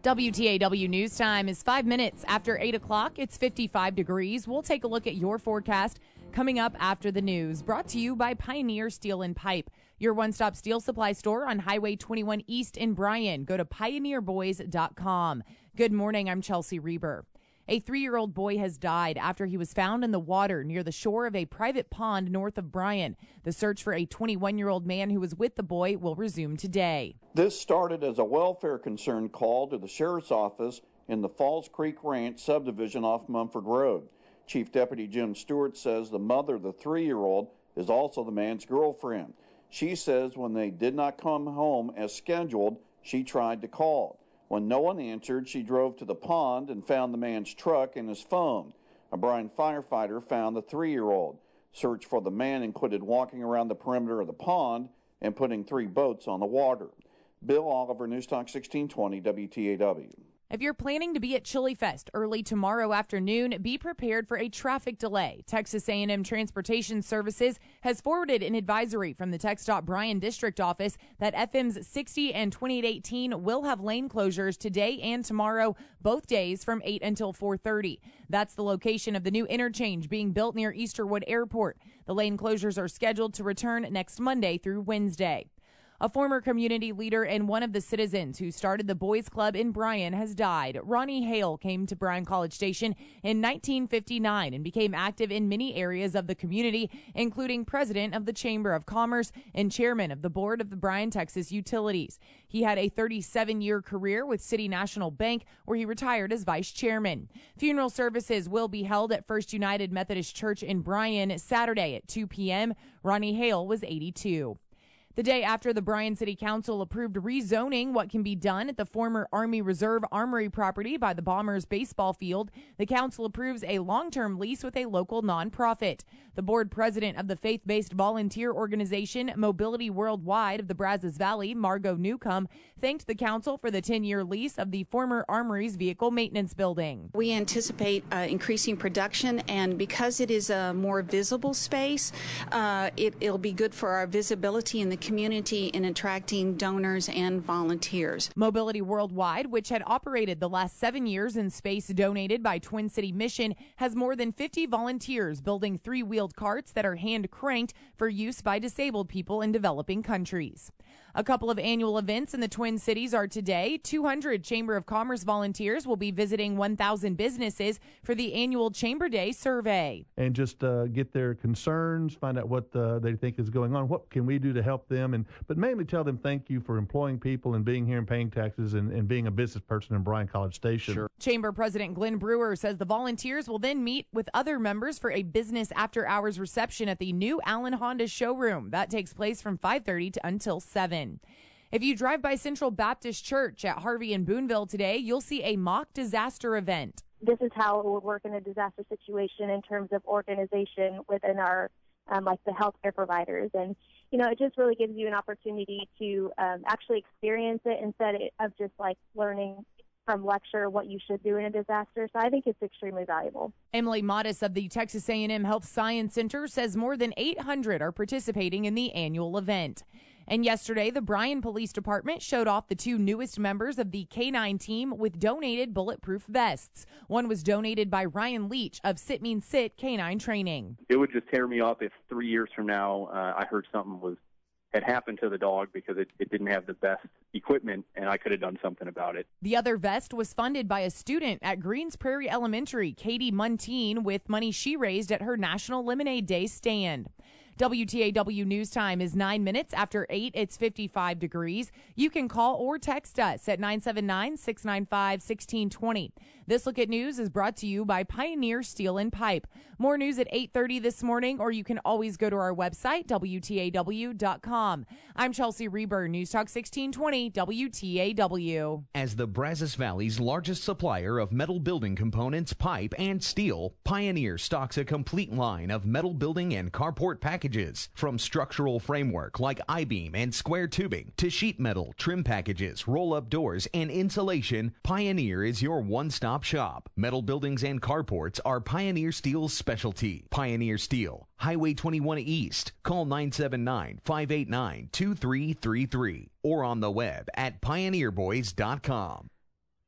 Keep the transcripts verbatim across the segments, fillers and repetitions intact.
W T A W News Time is five minutes after eight o'clock. It's fifty-five degrees. We'll take a look at your forecast coming up after the news. Brought to you by Pioneer Steel and Pipe, your one-stop steel supply store on Highway twenty-one East in Bryan. Go to pioneer boys dot com. Good morning. I'm Chelsea Reber. A three-year-old boy has died after he was found in the water near the shore of a private pond north of Bryan. The search for a twenty-one-year-old man who was with the boy will resume today. This started as a welfare concern call to the sheriff's office in the Falls Creek Ranch subdivision off Mumford Road. Chief Deputy Jim Stewart says the mother of the three-year-old is also the man's girlfriend. She says when they did not come home as scheduled, she tried to call. When no one answered, she drove to the pond and found the man's truck and his phone. A Bryan firefighter found the three-year-old. Search for the man included walking around the perimeter of the pond and putting three boats on the water. Bill Oliver, News Talk sixteen twenty W T A W. If you're planning to be at Chili Fest early tomorrow afternoon, be prepared for a traffic delay. Texas A and M Transportation Services has forwarded an advisory from the TxDOT Bryan District Office that F Ms sixty and twenty-eight eighteen will have lane closures today and tomorrow, both days from eight until four thirty. That's the location of the new interchange being built near Easterwood Airport. The lane closures are scheduled to return next Monday through Wednesday. A former community leader and one of the citizens who started the Boys Club in Bryan has died. Ronnie Hale came to Bryan College Station in nineteen fifty-nine and became active in many areas of the community, including president of the Chamber of Commerce and chairman of the board of the Bryan, Texas Utilities. He had a thirty-seven-year career with City National Bank, where he retired as vice chairman. Funeral services will be held at First United Methodist Church in Bryan Saturday at two p.m. Ronnie Hale was eighty-two. The day after the Bryan City Council approved rezoning what can be done at the former Army Reserve Armory property by the Bombers baseball field, the council approves a long-term lease with a local nonprofit. The board president of the faith-based volunteer organization Mobility Worldwide of the Brazos Valley, Margot Newcomb, thanked the council for the ten-year lease of the former Armory's vehicle maintenance building. We anticipate uh, increasing production, and because it is a more visible space, uh, it, it'll be good for our visibility in the community in attracting donors and volunteers. Mobility Worldwide, which had operated the last seven years in space donated by Twin City Mission, has more than fifty volunteers building three-wheeled carts that are hand-cranked for use by disabled people in developing countries. A couple of annual events in the Twin Cities are today. two hundred Chamber of Commerce volunteers will be visiting one thousand businesses for the annual Chamber Day survey. And just uh, get their concerns, find out what uh, they think is going on, what can we do to help them, and but mainly tell them thank you for employing people and being here and paying taxes and, and being a business person in Bryan College Station. Sure. Chamber President Glenn Brewer says the volunteers will then meet with other members for a business after-hours reception at the new Allen Honda showroom. That takes place from five thirty to until seven. If you drive by Central Baptist Church at Harvey and Boonville today, you'll see a mock disaster event. This is how it would work in a disaster situation in terms of organization within our, um, like the healthcare providers. And, you know, it just really gives you an opportunity to um, actually experience it instead of just like learning from lecture what you should do in a disaster. So I think it's extremely valuable. Emily Modis of the Texas A and M Health Science Center says more than eight hundred are participating in the annual event. And yesterday, the Bryan Police Department showed off the two newest members of the K nine team with donated bulletproof vests. One was donated by Ryan Leach of Sit Mean Sit K nine Training. It would just tear me up if three years from now uh, I heard something was had happened to the dog because it, it didn't have the best equipment and I could have done something about it. The other vest was funded by a student at Greens Prairie Elementary, Katie Muntean, with money she raised at her National Lemonade Day stand. W T A W News Time is nine minutes after eight. It's fifty-five degrees. You can call or text us at nine seven nine, six nine five, one six two zero. This Look at News is brought to you by Pioneer Steel and Pipe. More news at eight thirty this morning, or you can always go to our website, W T A W dot com. I'm Chelsea Reber, News Talk sixteen twenty W T A W. As the Brazos Valley's largest supplier of metal building components, pipe, and steel, Pioneer stocks a complete line of metal building and carport packages. From structural framework like I-beam and square tubing to sheet metal, trim packages, roll-up doors, and insulation, Pioneer is your one-stop shop. Metal buildings and carports are Pioneer Steel's specialty. Pioneer Steel, Highway twenty-one East. Call nine seven nine, five eight nine, two three three three or on the web at pioneer boys dot com.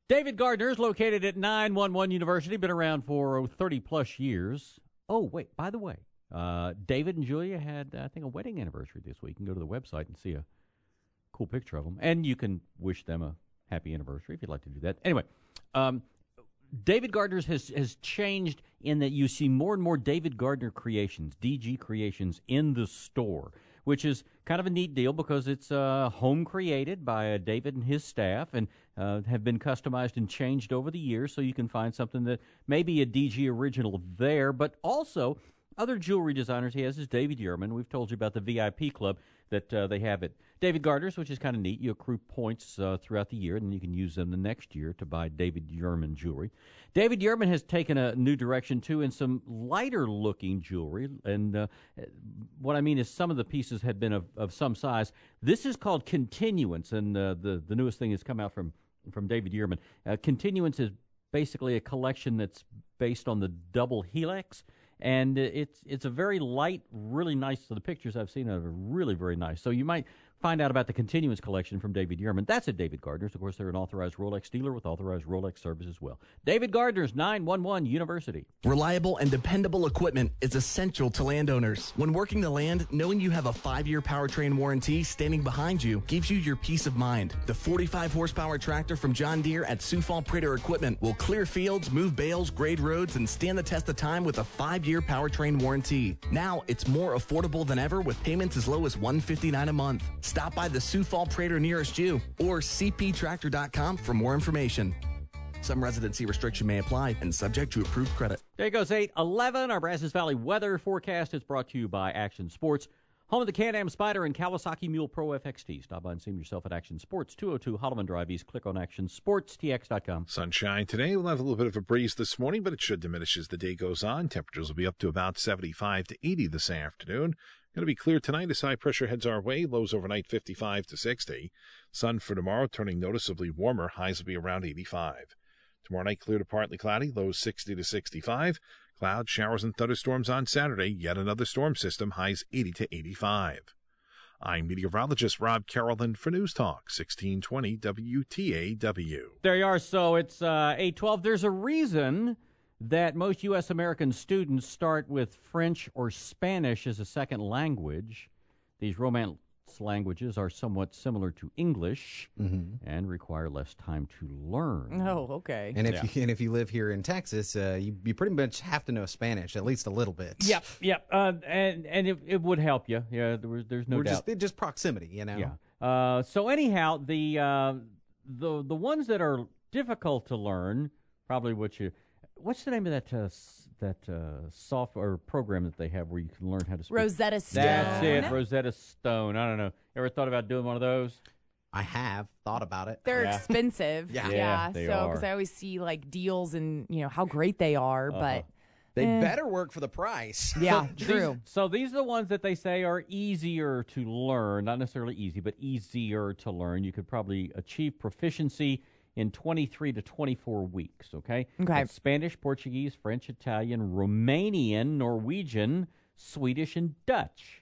David Gardner is located at nine one one University, been around for thirty-plus years. Oh, wait, by the way, uh, David and Julia had, I think, a wedding anniversary this week. You can go to the website and see a cool picture of them. And you can wish them a happy anniversary if you'd like to do that. Anyway, um, David Gardner's has, has changed in that you see more and more David Gardner creations, D G creations, in the store, which is kind of a neat deal because it's uh, home created by uh, David and his staff and uh, have been customized and changed over the years, so you can find something that may be a D G original there, but also other jewelry designers he has is David Yurman. We've told you about the V I P club that uh, they have at David Gardner's, which is kind of neat. You accrue points uh, throughout the year, and then you can use them the next year to buy David Yurman jewelry. David Yurman has taken a new direction, too, in some lighter-looking jewelry. And uh, what I mean is some of the pieces had been of, of some size. This is called Continuance, and uh, the, the newest thing has come out from, from David Yurman. Uh, Continuance is basically a collection that's based on the double helix. And it's it's a very light, really nice. So the pictures I've seen are really very nice. So you might find out about the Continuance collection from David Yurman. That's at David Gardner's. Of course, they're an authorized Rolex dealer with authorized Rolex service as well. David Gardner's, nine one one University. Reliable and dependable equipment is essential to landowners. When working the land, knowing you have a five-year powertrain warranty standing behind you gives you your peace of mind. The forty-five horsepower tractor from John Deere at Sioux Falls Prater Equipment will clear fields, move bales, grade roads, and stand the test of time with a five-year powertrain warranty. Now it's more affordable than ever with payments as low as one hundred fifty-nine dollars a month. Stop by the Sioux Falls Prater nearest you or c p tractor dot com for more information. Some residency restriction may apply and subject to approved credit. There goes eight eleven. Our Brazos Valley weather forecast is brought to you by Action Sports, home of the Can-Am Spyder and Kawasaki Mule Pro F X T. Stop by and see yourself at Action Sports, two oh two Holloman Drive East. Click on action sports t x dot com. Sunshine today. We'll have a little bit of a breeze this morning, but it should diminish as the day goes on. Temperatures will be up to about seventy-five to eighty this afternoon. Going to be clear tonight as high pressure heads our way. Lows overnight fifty-five to sixty. Sun for tomorrow turning noticeably warmer. Highs will be around eighty-five. Tomorrow night clear to partly cloudy. Lows sixty to sixty-five. Clouds, showers, and thunderstorms on Saturday. Yet another storm system. Highs eighty to eighty-five. I'm meteorologist Rob Carrollton for News Talk sixteen twenty W T A W. There you are. So it's uh, eight twelve. There's a reason that most U S American students start with French or Spanish as a second language. These Romance languages are somewhat similar to English mm-hmm. and require less time to learn. Oh, okay. And if yeah. you and if you live here in Texas, uh, you you pretty much have to know Spanish at least a little bit. Yep, yep. Uh, and and it, it would help you. Yeah, there was, there's no We're doubt. Just, just proximity, you know. Yeah. Uh, so anyhow, the uh, the the ones that are difficult to learn, probably what you. What's the name of that uh, that uh, software program that they have where you can learn how to speak? Rosetta Stone. That's it, Rosetta Stone. I don't know. Ever thought about doing one of those? I have thought about it. They're yeah. expensive. yeah. yeah, yeah they so because are. I always see like deals and you know how great they are, uh-huh. but they eh. better work for the price. Yeah, so true. These, so these are the ones that they say are easier to learn, not necessarily easy, but easier to learn. You could probably achieve proficiency in twenty-three to twenty-four weeks, okay? Okay. That's Spanish, Portuguese, French, Italian, Romanian, Norwegian, Swedish, and Dutch.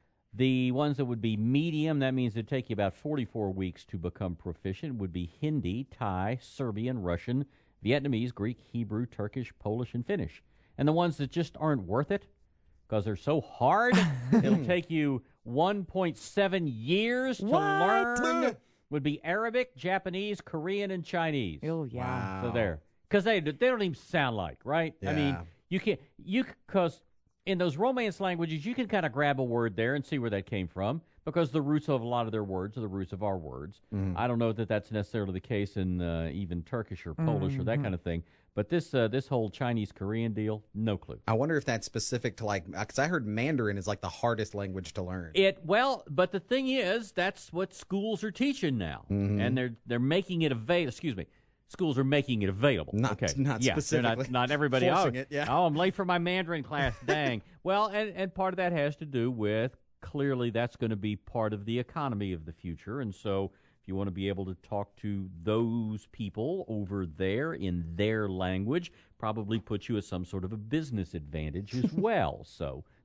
The ones that would be medium, that means it'd take you about forty-four weeks to become proficient, would be Hindi, Thai, Serbian, Russian, Vietnamese, Greek, Hebrew, Turkish, Polish, and Finnish. And the ones that just aren't worth it, because they're so hard, it'll take you one point seven years to What? learn. Would be Arabic, Japanese, Korean, and Chinese. Oh yeah. Wow. So there, because they they don't even sound like right. Yeah. I mean, you can you because in those Romance languages you can kind of grab a word there and see where that came from because the roots of a lot of their words are the roots of our words. Mm-hmm. I don't know that that's necessarily the case in uh, even Turkish or Polish mm-hmm. or that kind of thing. But this uh, this whole Chinese Korean deal, no clue. I wonder if that's specific to like because I heard Mandarin is like the hardest language to learn. It well, but the thing is, that's what schools are teaching now, mm-hmm. and they're they're making it available. Excuse me, schools are making it available. Not okay, not yeah, specifically. Not, not everybody. Forcing oh, it, yeah. oh, I'm late for my Mandarin class. Dang. Well, and and part of that has to do with clearly that's going to be part of the economy of the future, and so. You want to be able to talk to those people over there in their language, probably put you at some sort of a business advantage as well. So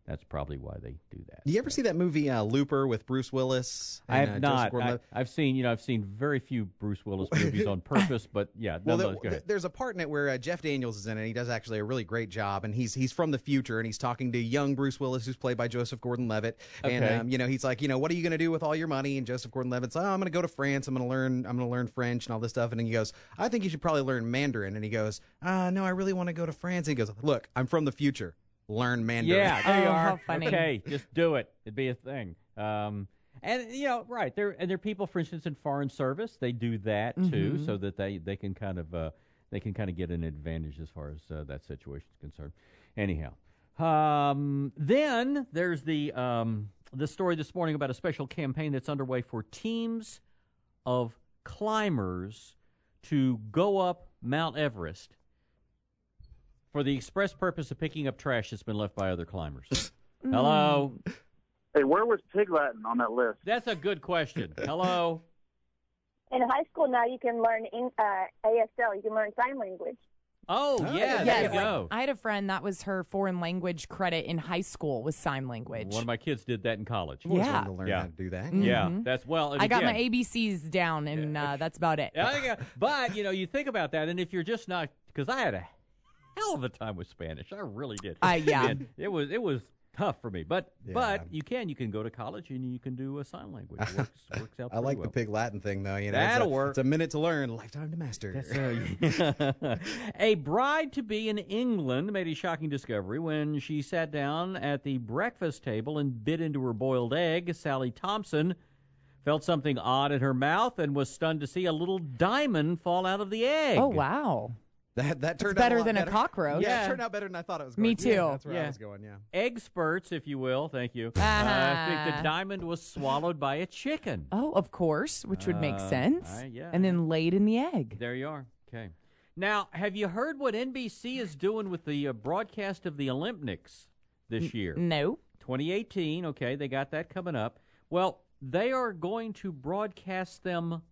that's probably why they do that. Do you ever see that movie uh, Looper with Bruce Willis? I have and, uh, not. Joseph Gordon-Levitt? I, I've seen, you know, I've seen very few Bruce Willis movies on purpose, but yeah. Well, no, there, no, go ahead. there's a part in it where uh, Jeff Daniels is in it. And he does actually a really great job, and he's he's from the future, and he's talking to young Bruce Willis, who's played by Joseph Gordon-Levitt. And Okay. um, you know, he's like, you know, what are you going to do with all your money? And Joseph Gordon-Levitt's like, oh, I'm going to go to France. I'm going to learn. I'm going to learn French and all this stuff. And then he goes, I think you should probably learn Mandarin. And he goes, ah, no, I really want to go to France. And he goes, look, I'm from the future. Learn Mandarin. Yeah, there you Oh, are. how funny. Okay, just do it. It'd be a thing. Um, and you know, right there, and there are people, for instance, in foreign service, they do that too, Mhm. so that they they can kind of uh, they can kind of get an advantage as far as uh, that situation is concerned. Anyhow, um, then there's the um, the story this morning about a special campaign that's underway for teams of climbers to go up Mount Everest for the express purpose of picking up trash that's been left by other climbers. Hello? Hey, where was Pig Latin on that list? That's a good question. Hello? In high school now, you can learn in, uh, A S L. You can learn sign language. Oh, yeah, there Yes. you go. I had a friend that was her foreign language credit in high school was sign language. One of my kids did that in college. I always Yeah. wanted to learn yeah. how to do that. Yeah, Mhm. that's well. and I got again, my A B Cs down, and uh, that's about it. Yeah, I think, uh, but, you know, you think about that, and if you're just not, because I had a hell of a time with Spanish. I really did. Uh, yeah. Man, it was it was tough for me. But Yeah. but you can. You can go to college, and you can do a sign language. It works, works out I pretty like well. the Pig Latin thing, though. You know, That'll it's a, work. It's a minute to learn, a lifetime to master. That's, uh, a bride-to-be in England made a shocking discovery when she sat down at the breakfast table and bit into her boiled egg. Sally Thompson felt something odd in her mouth and was stunned to see a little diamond fall out of the egg. Oh, wow. That that It's turned better out a lot than a better. cockroach. Yeah, Yeah. it turned out better than I thought it was Me going to. too. Yeah, that's where Yeah. I was going, yeah. Experts, if you will, thank you. Uh, Ah. think the diamond was swallowed by a chicken. Oh, of course, which would make Uh, sense. I- yeah. And then laid in the egg. There you are. Okay. Now, have you heard what N B C is doing with the uh, broadcast of the Olympics this year? No. twenty eighteen, okay, they got that coming up. Well, they are going to broadcast them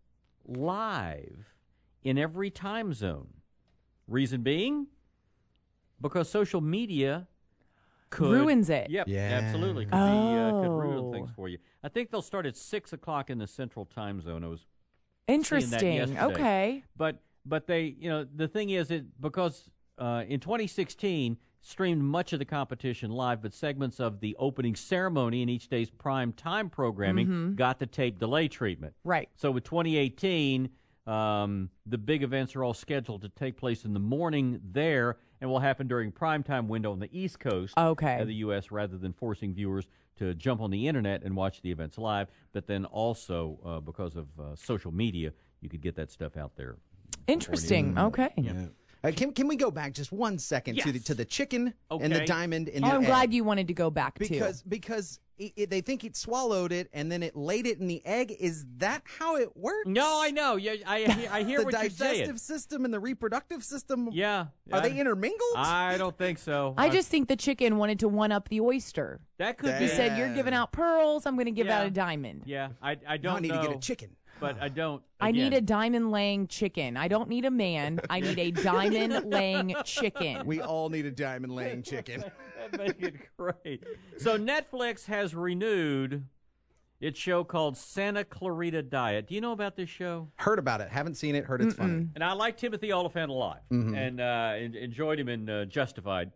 live in every time zone. Reason being, because social media could Ruins it. Yep, Yeah. absolutely. Could be uh, could ruin Oh. things for you. I think they'll start at six o'clock in the Central Time Zone. I was Interesting. yesterday. Okay. But but they, you know, the thing is, it because uh, in twenty sixteen streamed much of the competition live, but segments of the opening ceremony and each day's prime time programming Mhm. got the tape delay treatment. Right. So with twenty eighteen, um, the big events are all scheduled to take place in the morning there, and will happen during primetime window on the East Coast Okay. of the U S rather than forcing viewers to jump on the internet and watch the events live. But then also uh, because of uh, social media, you could get that stuff out there. Interesting. Okay. Yeah. Uh, can can we go back just one second to the Yes. to the chicken and the Okay. diamond in Oh, the I'm egg? glad you wanted to go back because too. because it, it, they think it swallowed it and then it laid it in the egg. Is that how it works? No, I know. Yeah, I I hear the what you're digestive saying. system and the reproductive system. Yeah. Are I- they intermingled? I don't think so. I just think the chicken wanted to one up the oyster. that could He be. said, "You're giving out pearls. I'm going to give Yeah. out a diamond. Yeah, I I Now don't I need know. to get a chicken. But I don't. I need a again. diamond laying chicken. I don't need a man. I need a diamond laying chicken." We all need a diamond laying chicken. That'd make it great. So Netflix has renewed its show called Santa Clarita Diet. Do you know about this show? Heard about it. Haven't seen it. Heard it's funny. And I like Timothy Oliphant a lot, Mhm. and uh, en- enjoyed him in uh, Justified.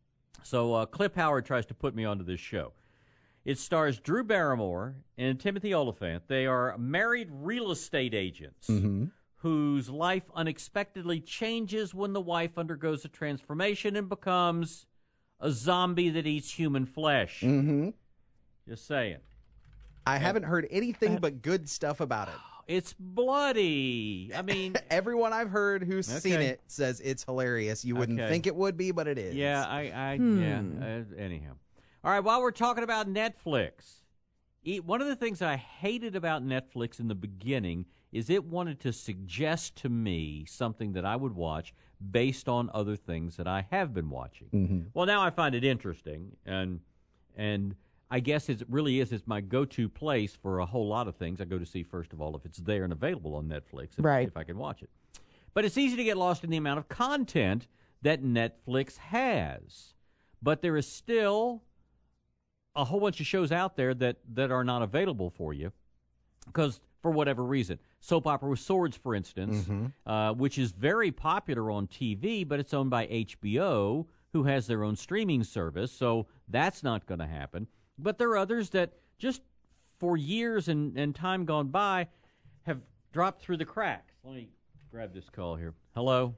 So uh, Clip Howard tries to put me onto this show. It stars Drew Barrymore and Timothy Oliphant. They are married real estate agents Mm-hmm. whose life unexpectedly changes when the wife undergoes a transformation and becomes a zombie that eats human flesh. Mm-hmm. Just saying. I haven't heard anything but good stuff about it. It's bloody. I mean, Everyone I've heard who's seen Okay. it says it's hilarious. You wouldn't Okay. think it would be, but it is. yeah, I, I Hmm. yeah. Uh, anyhow, all right. While we're talking about Netflix, e- one of the things I hated about Netflix in the beginning is it wanted to suggest to me something that I would watch based on other things that I have been watching. Mm-hmm. Well, now I find it interesting, and and I guess it really is. It's my go-to place for a whole lot of things. I go to see first of all if it's there and available on Netflix, if, Right. if I can watch it. But it's easy to get lost in the amount of content that Netflix has. But there is still a whole bunch of shows out there that, that are not available for you because for whatever reason. Soap Opera with Swords, for instance, mm-hmm. uh, which is very popular on T V, but it's owned by H B O, who has their own streaming service, so that's not going to happen. But there are others that just for years and, and time gone by have dropped through the cracks. Let me grab this call here. Hello?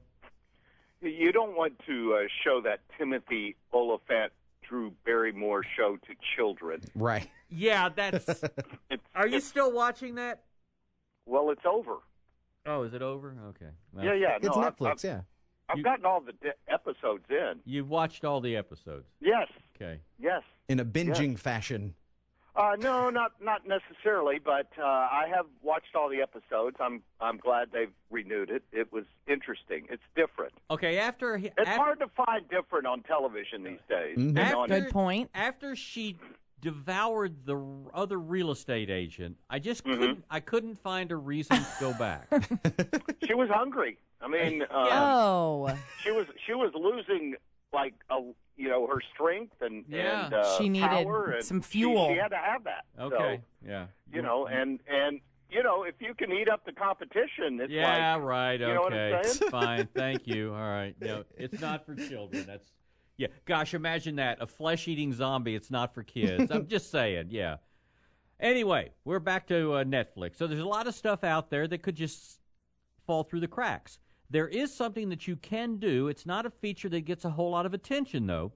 You don't want to uh, show that Timothy Oliphant, Drew Barrymore show to children. Right. Yeah, that's... it's, are you it's, still watching that? Well, it's over. Oh, is it over? Okay. Well, yeah, yeah. It's no, Netflix, I've, yeah. I've you, gotten all the di- episodes in. You've watched all the episodes? Yes. Okay. Yes. In a binging yes. fashion. Uh, no, not not necessarily, but uh, I have watched all the episodes. I'm I'm glad they've renewed it. It was interesting. It's different. Okay, after... It's after, hard to find different on television these days. Mm-hmm. After, Good point. After she devoured the other real estate agent, I just Mm-hmm. couldn't I couldn't find a reason to go back. She was hungry. I mean, uh, Oh. she was she was losing like a you know her strength and Yeah. and uh, She needed power and some she- fuel. She, had to have that. Okay. So, Yeah. you know, and and you know, if you can eat up the competition, it's Yeah, like, right. you know what I'm Okay. saying? Fine. Thank you. All right. No, it's not for children. That's yeah. Gosh, imagine that. A flesh-eating zombie. It's not for kids. I'm just saying. Yeah. Anyway, we're back to uh, Netflix. So there's a lot of stuff out there that could just fall through the cracks. There is something that you can do. It's not a feature that gets a whole lot of attention, though.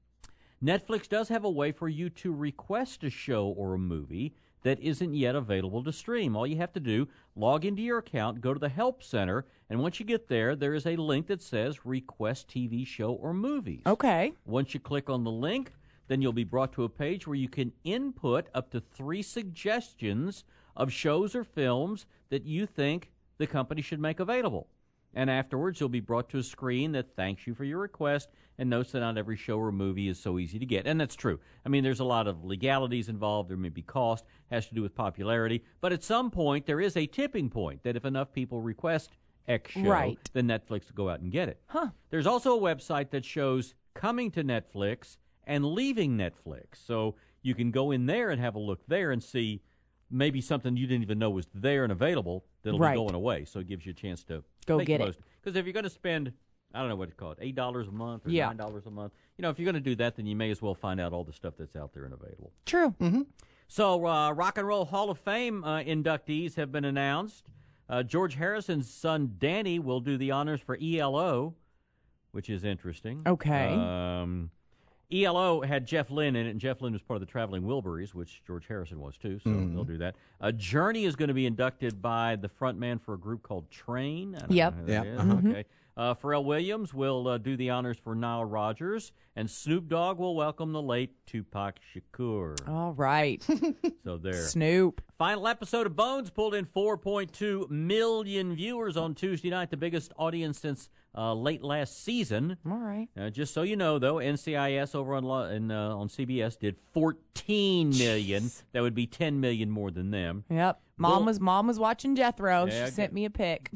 Netflix does have a way for you to request a show or a movie that isn't yet available to stream. All you have to do, log into your account, go to the Help Center, and once you get there, there is a link that says Request T V Show or Movies. Okay. Once you click on the link, then you'll be brought to a page where you can input up to three suggestions of shows or films that you think the company should make available. And afterwards, you'll be brought to a screen that thanks you for your request and notes that not every show or movie is so easy to get. And that's true. I mean, there's a lot of legalities involved. There may be cost, has to do with popularity. But at some point, there is a tipping point that if enough people request X show, Right. then Netflix will go out and get it. Huh. There's also a website that shows coming to Netflix and leaving Netflix. So you can go in there and have a look there and see maybe something you didn't even know was there and available that'll Right. be going away. So it gives you a chance to Go make get the it. most. Because if you're going to spend, I don't know what to call it, eight dollars a month or Yeah. nine dollars a month, you know, if you're going to do that, then you may as well find out all the stuff that's out there and available. True. Mm-hmm. So uh, Rock and Roll Hall of Fame uh, inductees have been announced. Uh, George Harrison's son, Danny, will do the honors for E L O, which is interesting. Okay. Um, E L O had Jeff Lynne in it, and Jeff Lynne was part of the Traveling Wilburys, which George Harrison was too, so Mhm. they'll do that. Uh, Journey is going to be inducted by the frontman for a group called Train. I don't Yep. know who that Yep. is. Uh-huh. Okay. Uh, Pharrell Williams will uh, do the honors for Nile Rodgers, and Snoop Dogg will welcome the late Tupac Shakur. All right. So there. Snoop. Final episode of Bones pulled in four point two million viewers on Tuesday night, the biggest audience since uh, late last season. All right. Uh, just so you know, though, N C I S over on lo- in, uh, on C B S did fourteen million. Jeez. That would be ten million more than them. Yep. Mom Bull- was mom was watching Jethro. Yeah, she sent okay. me a pic.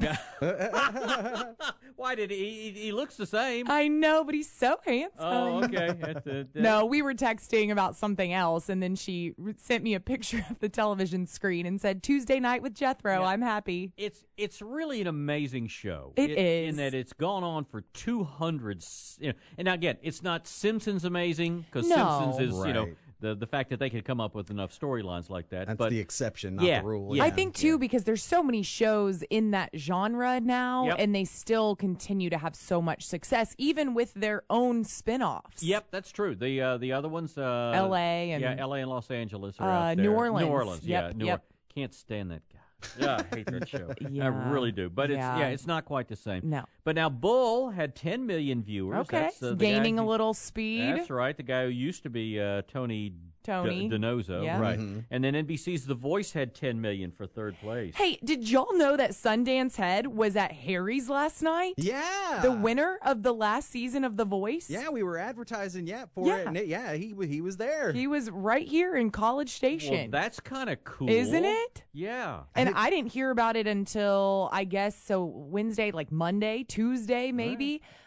Why did he, he? He looks the same. I know, but he's so handsome. Oh, okay. That's, uh, No, we were texting about something else, and then she re- sent me a picture of the television screen and said, Tuesday night with Jethro. Yeah. I'm happy. It's it's really an amazing show. It in, is. in that it's gone on for two hundred. s- You know, and now again, it's not Simpsons amazing because No. Simpsons is you know Right. the the fact that they could come up with enough storylines like that. That's but the exception, not yeah, the rule. yeah. I think, too, because there's so many shows in that genre now, Yep. and they still continue to have so much success, even with their own spin-offs. Yep, that's true. The uh, the other ones, uh, L A and- yeah, L A and Los Angeles are Uh, out there. New Orleans. New Orleans, Yep, yeah, New yep. Or- Can't stand that guy. Yeah, I hate that show. I Yeah. really do. But it's Yeah. yeah, it's not quite the same. No. But now Bull had ten million viewers. Okay. That's, uh, the Gaining guy a who- little speed. That's right. The guy who used to be uh, Tony Tony. D- DiNozzo, Yeah. right? Mhm. And then N B C's The Voice had ten million for third place. Hey, did y'all know that Sundance Head was at Harry's last night? Yeah. The winner of the last season of The Voice? Yeah, we were advertising, yeah, for Yeah. it. And it, yeah, he he was there. He was right here in College Station. Well, that's kind of cool, Isn't it? Yeah. And I didn't hear about it until, I guess, so Wednesday, like Monday, Tuesday, maybe.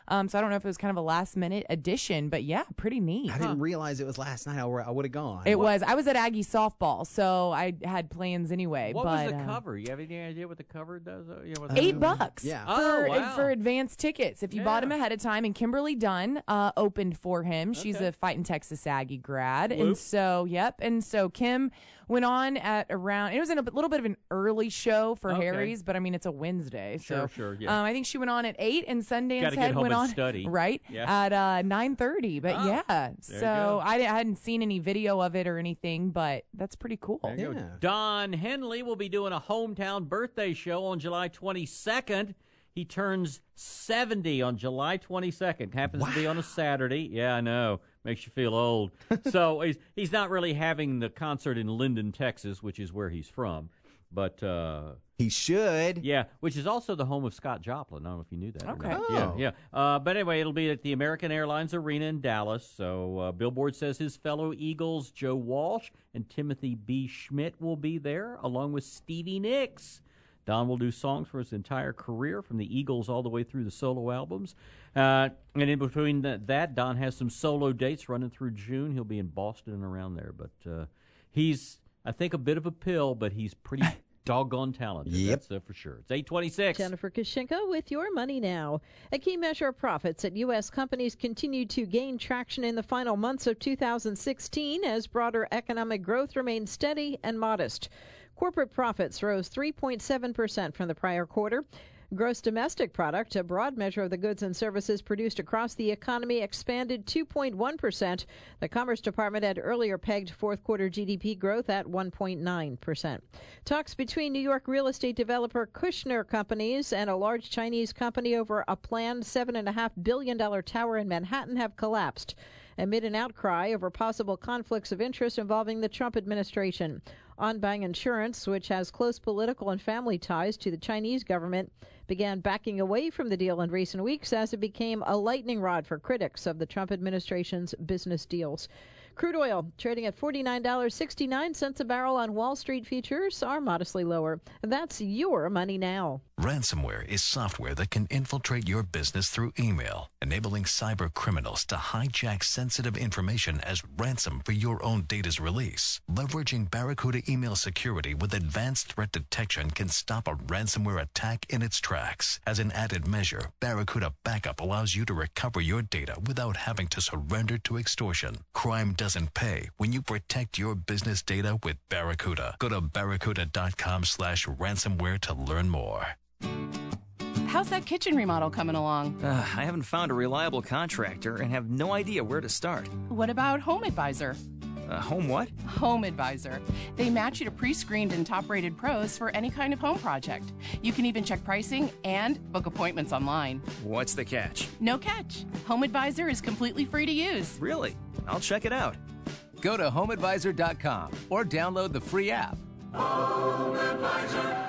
Um, so I don't know if it was kind of a last minute addition, but yeah, pretty neat. I didn't realize it was last night. I, I would have gone. It was. I was at Aggie softball, so I had plans anyway. What but, was the uh, cover? You have any idea what the cover does? Uh, yeah, what's Eight the- bucks Yeah. for, Oh, wow. for advanced tickets if you bought them Yeah. ahead of time. And Kimberly Dunn uh, opened for him. She's Okay. a Fighting Texas Aggie grad. Whoop. And so, yep. And so Kim went on at around, it was in a little bit of an early show for Okay. Harry's, but I mean, it's a Wednesday. Sure, so, sure, yeah. Um, I think she went on at eight and Sundance Gotta get Head home went and on study. right Yeah. at uh, nine thirty. But Oh, yeah, there you so go. I, di- I hadn't seen any video of it or anything, but that's pretty cool. There you go. Yeah. Don Henley will be doing a hometown birthday show on July twenty-second. He turns seventy on July twenty-second. Happens to be on a Saturday. Yeah, I know. Makes you feel old. So he's, he's not really having the concert in Linden, Texas, which is where he's from. But uh, He should. yeah, which is also the home of Scott Joplin. I don't know if you knew that. or Okay. not. Oh. Yeah, yeah. Uh, but anyway, it'll be at the American Airlines Arena in Dallas. So uh, Billboard says his fellow Eagles, Joe Walsh and Timothy B. Schmidt, will be there, along with Stevie Nicks. Don will do songs for his entire career, from the Eagles all the way through the solo albums. Uh, and in between that, that, Don has some solo dates running through June. He'll be in Boston and around there. But uh, he's, I think, a bit of a pill, but he's pretty doggone talented. Yep. That's uh, for sure. It's eight twenty-six. Jennifer Kushinka with your money now. A key measure of profits at U S companies continued to gain traction in the final months of two thousand sixteen as broader economic growth remained steady and modest. Corporate profits rose three point seven percent from the prior quarter. Gross domestic product, a broad measure of the goods and services produced across the economy, expanded two point one percent. The Commerce Department had earlier pegged fourth quarter G D P growth at one point nine percent. Talks between New York real estate developer Kushner Companies and a large Chinese company over a planned seven point five billion dollars tower in Manhattan have collapsed amid an outcry over possible conflicts of interest involving the Trump administration. Onbang Insurance, which has close political and family ties to the Chinese government, began backing away from the deal in recent weeks as it became a lightning rod for critics of the Trump administration's business deals. Crude oil trading at forty-nine dollars and sixty-nine cents a barrel on Wall Street. Futures are modestly lower. That's your money now. Ransomware is software that can infiltrate your business through email, enabling cyber criminals to hijack sensitive information as ransom for your own data's release. Leveraging Barracuda email security with advanced threat detection can stop a ransomware attack in its tracks. As an added measure, Barracuda Backup allows you to recover your data without having to surrender to extortion. Crime doesn't pay when you protect your business data with Barracuda. Go to barracuda.com slash ransomware to learn more. How's that kitchen remodel coming along? Uh, I haven't found a reliable contractor and have no idea where to start. What about Home Advisor? Uh, home what? Home Advisor. They match you to pre-screened and top-rated pros for any kind of home project. You can even check pricing and book appointments online. What's the catch? No catch. Home Advisor is completely free to use. Really? I'll check it out. Go to home advisor dot com or download the free app. Home Advisor.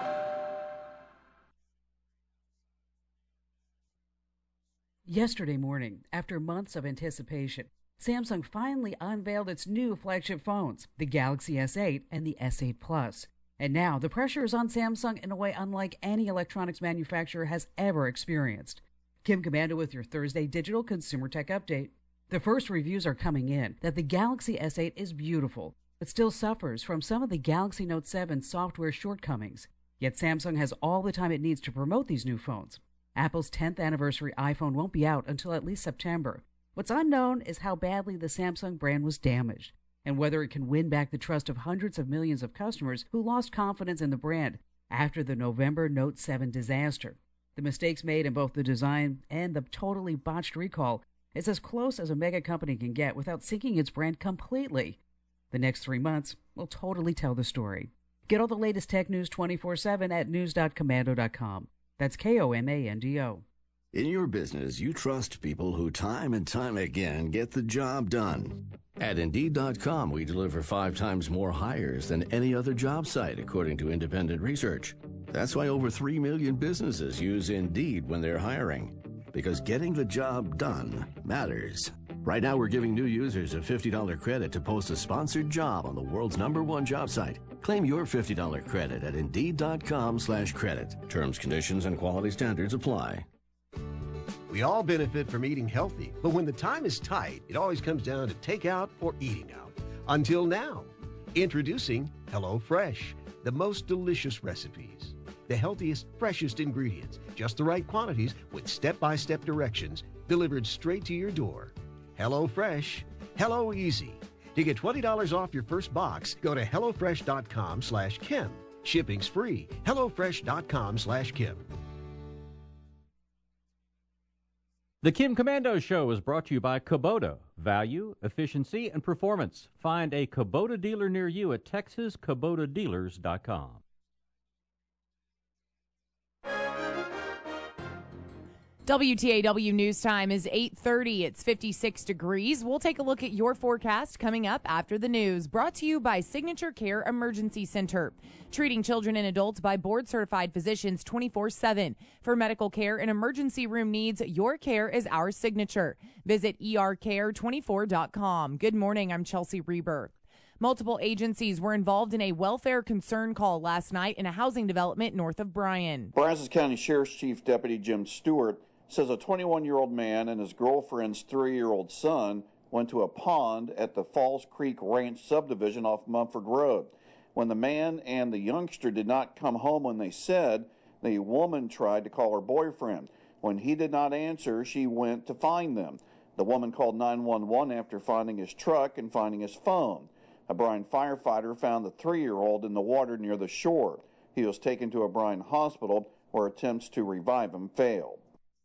Yesterday morning, after months of anticipation, Samsung finally unveiled its new flagship phones, the Galaxy S eight and the S eight Plus. And now the pressure is on Samsung in a way unlike any electronics manufacturer has ever experienced. Kim Commando with your Thursday Digital Consumer Tech Update. The first reviews are coming in that the Galaxy S eight is beautiful, but still suffers from some of the Galaxy Note seven software shortcomings. Yet Samsung has all the time it needs to promote these new phones. Apple's tenth anniversary iPhone won't be out until at least September. What's unknown is how badly the Samsung brand was damaged, and whether it can win back the trust of hundreds of millions of customers who lost confidence in the brand after the November Note seven disaster. The mistakes made in both the design and the totally botched recall is as close as a mega company can get without sinking its brand completely. The next three months will totally tell the story. Get all the latest tech news twenty-four seven at news dot commando dot com. That's K O M A N D O. In your business, you trust people who time and time again get the job done. At Indeed dot com, we deliver five times more hires than any other job site, according to independent research. That's why over three million businesses use Indeed when they're hiring, because getting the job done matters. Right now, we're giving new users a fifty dollars credit to post a sponsored job on the world's number one job site. Claim your fifty dollars credit at Indeed dot com slash credit. Terms, conditions, and quality standards apply. We all benefit from eating healthy, but when the time is tight, it always comes down to takeout or eating out. Until now. Introducing HelloFresh, the most delicious recipes. The healthiest, freshest ingredients, just the right quantities with step-by-step directions delivered straight to your door. HelloFresh, Hello Easy. To get twenty dollars off your first box, go to HelloFresh.com slash Kim. Shipping's free. HelloFresh.com slash Kim. The Kim Komando Show is brought to you by Kubota. Value, efficiency, and performance. Find a Kubota dealer near you at Texas Kubota Dealers dot com. W T A W News Time is eight thirty. It's fifty-six degrees. We'll take a look at your forecast coming up after the news. Brought to you by Signature Care Emergency Center. Treating children and adults by board-certified physicians twenty-four seven. For medical care and emergency room needs, your care is our signature. Visit E R care twenty-four dot com. Good morning. I'm Chelsea Reber. Multiple agencies were involved in a welfare concern call last night in a housing development north of Bryan. Brazos County Sheriff's Chief Deputy Jim Stewart says a twenty-one-year-old man and his girlfriend's three-year-old son went to a pond at the Falls Creek Ranch subdivision off Mumford Road. When the man and the youngster did not come home when they said, the woman tried to call her boyfriend. When he did not answer, she went to find them. The woman called nine one one after finding his truck and finding his phone. A Bryan firefighter found the three-year-old in the water near the shore. He was taken to a Bryan hospital where attempts to revive him failed.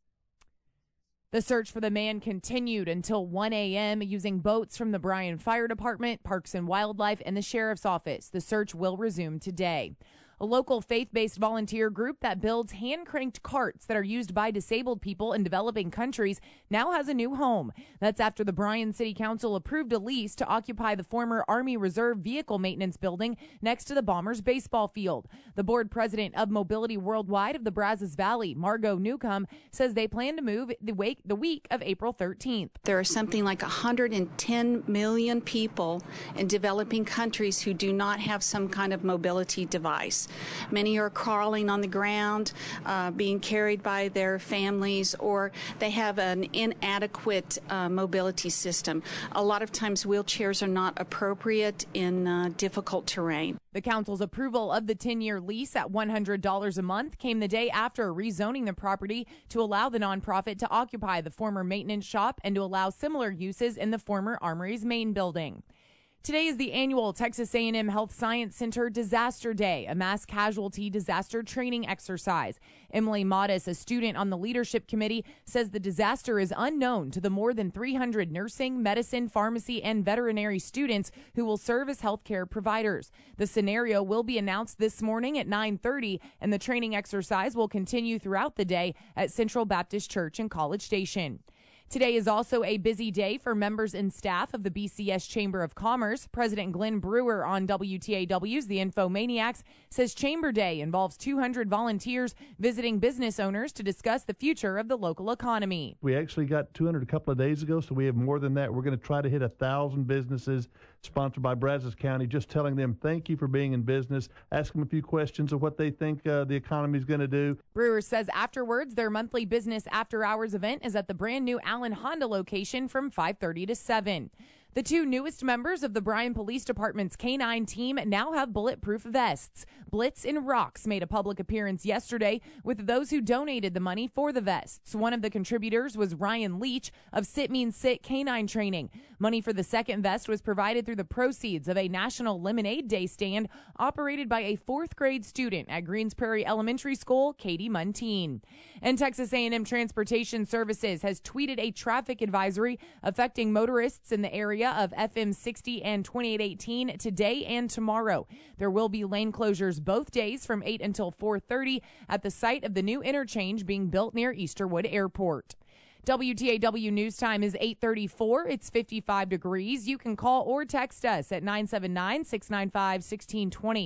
The search for the man continued until one a.m. using boats from the Bryan Fire Department, Parks and Wildlife, and the Sheriff's Office. The search will resume today. A local faith-based volunteer group that builds hand-cranked carts that are used by disabled people in developing countries now has a new home. That's after the Bryan City Council approved a lease to occupy the former Army Reserve Vehicle Maintenance Building next to the Bombers baseball field. The board president of Mobility Worldwide of the Brazos Valley, Margot Newcomb, says they plan to move the week, the week of April thirteenth. There are something like one hundred ten million people in developing countries who do not have some kind of mobility device. Many are crawling on the ground, uh, being carried by their families, or they have an inadequate uh, mobility system. A lot of times wheelchairs are not appropriate in uh, difficult terrain. The council's approval of the ten-year lease at one hundred dollars a month came the day after rezoning the property to allow the nonprofit to occupy the former maintenance shop and to allow similar uses in the former Armory's main building. Today is the annual Texas A and M Health Science Center Disaster Day, a mass casualty disaster training exercise. Emily Modis, a student on the leadership committee, says the disaster is unknown to the more than three hundred nursing, medicine, pharmacy, and veterinary students who will serve as healthcare providers. The scenario will be announced this morning at nine thirty, and the training exercise will continue throughout the day at Central Baptist Church in College Station. Today is also a busy day for members and staff of the B C S Chamber of Commerce. President Glenn Brewer on W T A W's The Infomaniacs says Chamber Day involves two hundred volunteers visiting business owners to discuss the future of the local economy. We actually got two hundred a couple of days ago, so we have more than that. We're going to try to hit one thousand businesses sponsored by Brazos County, just telling them thank you for being in business, ask them a few questions of what they think uh, the economy is going to do. Brewer says afterwards, their monthly business after-hours event is at the brand-new Allen Honda location from five thirty to seven. The two newest members of the Bryan Police Department's K nine team now have bulletproof vests. Blitz and Rocks made a public appearance yesterday with those who donated the money for the vests. One of the contributors was Ryan Leach of Sit Means Sit K nine Training. Money for the second vest was provided through the proceeds of a National Lemonade Day stand operated by a fourth grade student at Greens Prairie Elementary School, Katie Muntean. And Texas A and M Transportation Services has tweeted a traffic advisory affecting motorists in the area of F M sixty and twenty-eight eighteen today and tomorrow. There will be lane closures both days from eight until four thirty at the site of the new interchange being built near Easterwood Airport. W T A W News Time is eight thirty-four. It's fifty-five degrees. You can call or text us at nine seven nine, six nine five, one six two zero.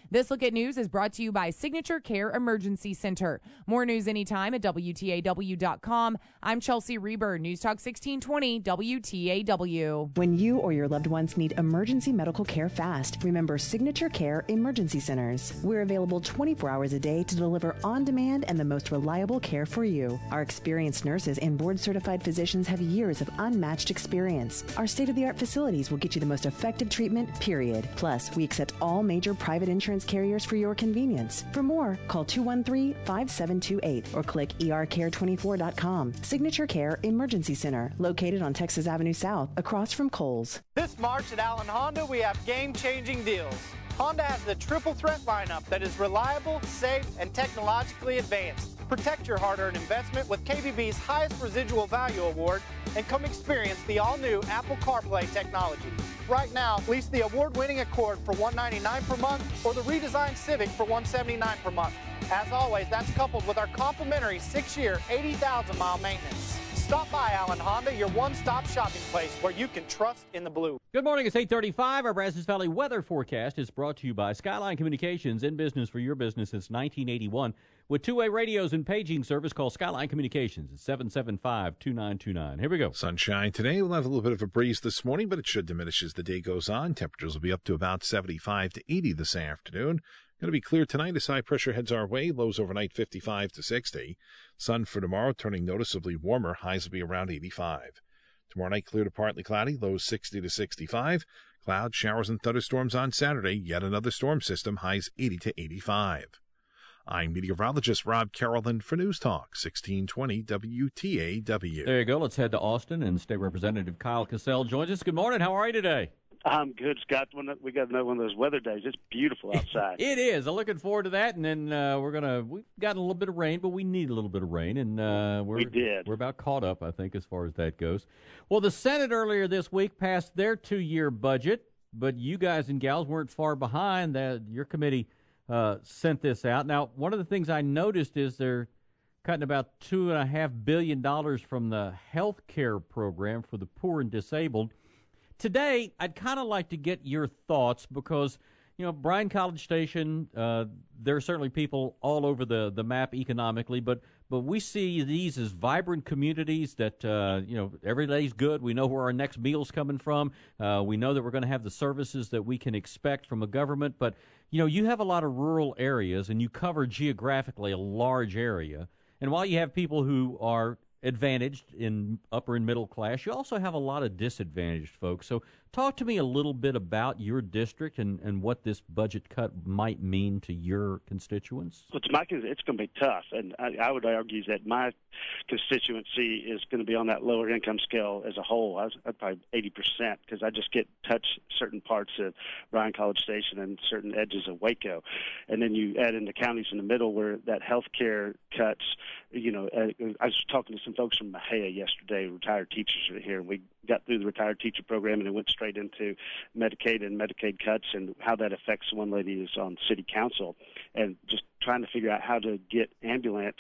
This Look at News is brought to you by Signature Care Emergency Center. More news anytime at W T A W dot com. I'm Chelsea Reber, News Talk sixteen twenty W T A W. When you or your loved ones need emergency medical care fast, remember Signature Care Emergency Centers. We're available twenty-four hours a day to deliver on-demand and the most reliable care for you. Our experienced nurses and board-certified physicians have years of unmatched experience. Our state-of-the-art facilities will get you the most effective treatment, period. Plus, we accept all major private insurance carriers for your convenience. For more, call two one three, five seven two eight or click E R care twenty-four dot com. Signature Care Emergency Center, located on Texas Avenue South, across from Kohl's. This March at Allen Honda, we have game-changing deals. Honda has the triple threat lineup that is reliable, safe, and technologically advanced. Protect your hard-earned investment with K B B's highest residual value award and come experience the all-new Apple CarPlay technology. Right now, lease the award-winning Accord for one hundred ninety-nine dollars per month or the redesigned Civic for one hundred seventy-nine dollars per month. As always, that's coupled with our complimentary six-year, eighty thousand mile maintenance. Stop by Allen Honda, your one-stop shopping place where you can trust in the blue. Good morning. It's eight thirty-five. Our Brazos Valley weather forecast is brought to you by Skyline Communications, in business for your business since nineteen eighty-one. With two-way radios and paging service, call Skyline Communications at seven seven five, two nine two nine. Here we go. Sunshine today. We'll have a little bit of a breeze this morning, but it should diminish as the day goes on. Temperatures will be up to about seventy-five to eighty this afternoon. Going to be clear tonight as high pressure heads our way. Lows overnight fifty-five to sixty. Sun for tomorrow turning noticeably warmer. Highs will be around eighty-five. Tomorrow night clear to partly cloudy. Lows sixty to sixty-five. Clouds, showers, and thunderstorms on Saturday. Yet another storm system. Highs eighty to eighty-five. I'm meteorologist Rob Carrollton for News Talk sixteen twenty W T A W. There you go. Let's head to Austin, and State Representative Kyle Cassell joins us. Good morning. How are you today? I'm good, Scott. We got another one of those weather days. It's beautiful outside. It is. I'm looking forward to that. And then uh, we're gonna we've gotten a little bit of rain, but we need a little bit of rain, and uh, we're we did. We're about caught up, I think, as far as that goes. Well, the Senate earlier this week passed their two-year budget, but you guys and gals weren't far behind. That your committee uh, sent this out. Now, one of the things I noticed is they're cutting about two and a half billion dollars from the health care program for the poor and disabled. Today, I'd kind of like to get your thoughts because, you know, Bryan College Station, uh, there are certainly people all over the, the map economically, but but we see these as vibrant communities that, uh, you know, every day's good. We know where our next meal's coming from. Uh, we know that we're going to have the services that we can expect from a government. But, you know, you have a lot of rural areas, and you cover geographically a large area. And while you have people who are advantaged in upper and middle class, you also have a lot of disadvantaged folks. So talk to me a little bit about your district and, and what this budget cut might mean to your constituents. Well, to my, it's going to be tough, and I, I would argue that my constituency is going to be on that lower income scale as a whole. I was I'd probably eighty percent because I just get touch certain parts of Bryan College Station and certain edges of Waco. And then you add in the counties in the middle where that health care cuts. You know, I was talking to some folks from Mahia yesterday, retired teachers are here, and we got through the retired teacher program and it went straight into Medicaid and Medicaid cuts and how that affects one lady who's on city council, and just trying to figure out how to get ambulance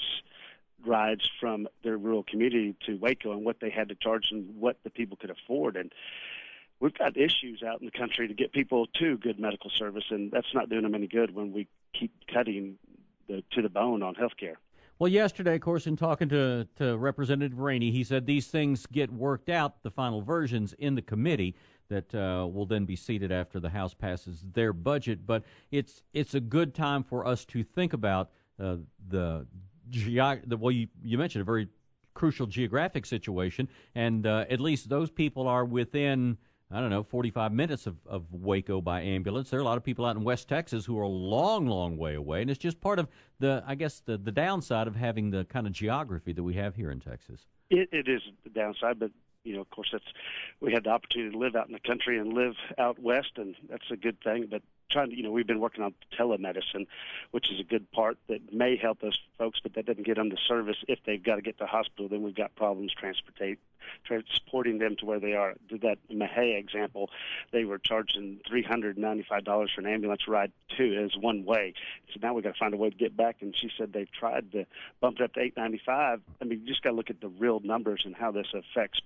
rides from their rural community to Waco and what they had to charge and what the people could afford. And we've got issues out in the country to get people to good medical service, and that's not doing them any good when we keep cutting the, to the bone on health care. Well, yesterday, of course, in talking to, to Representative Rainey, he said these things get worked out, the final versions, in the committee that uh, will then be seated after the House passes their budget. But it's it's a good time for us to think about uh, the, geog- the, well, you, you mentioned a very crucial geographic situation, and uh, at least those people are within, I don't know, forty-five minutes of, of Waco by ambulance. There are a lot of people out in West Texas who are a long, long way away, and it's just part of the, I guess, the, the downside of having the kind of geography that we have here in Texas. It, it is the downside, but, you know, of course, that's we had the opportunity to live out in the country and live out west, and that's a good thing, but trying to, you know, we've been working on telemedicine, which is a good part that may help those folks, but that doesn't get them the service. If they've got to get to the hospital, then we've got problems transportate, transporting them to where they are. Did that Mahia example, they were charging three hundred ninety-five dollars for an ambulance ride to as one way. So now we've got to find a way to get back, and she said they've tried to bump it up to eight ninety-five. I mean, you just got to look at the real numbers and how this affects po-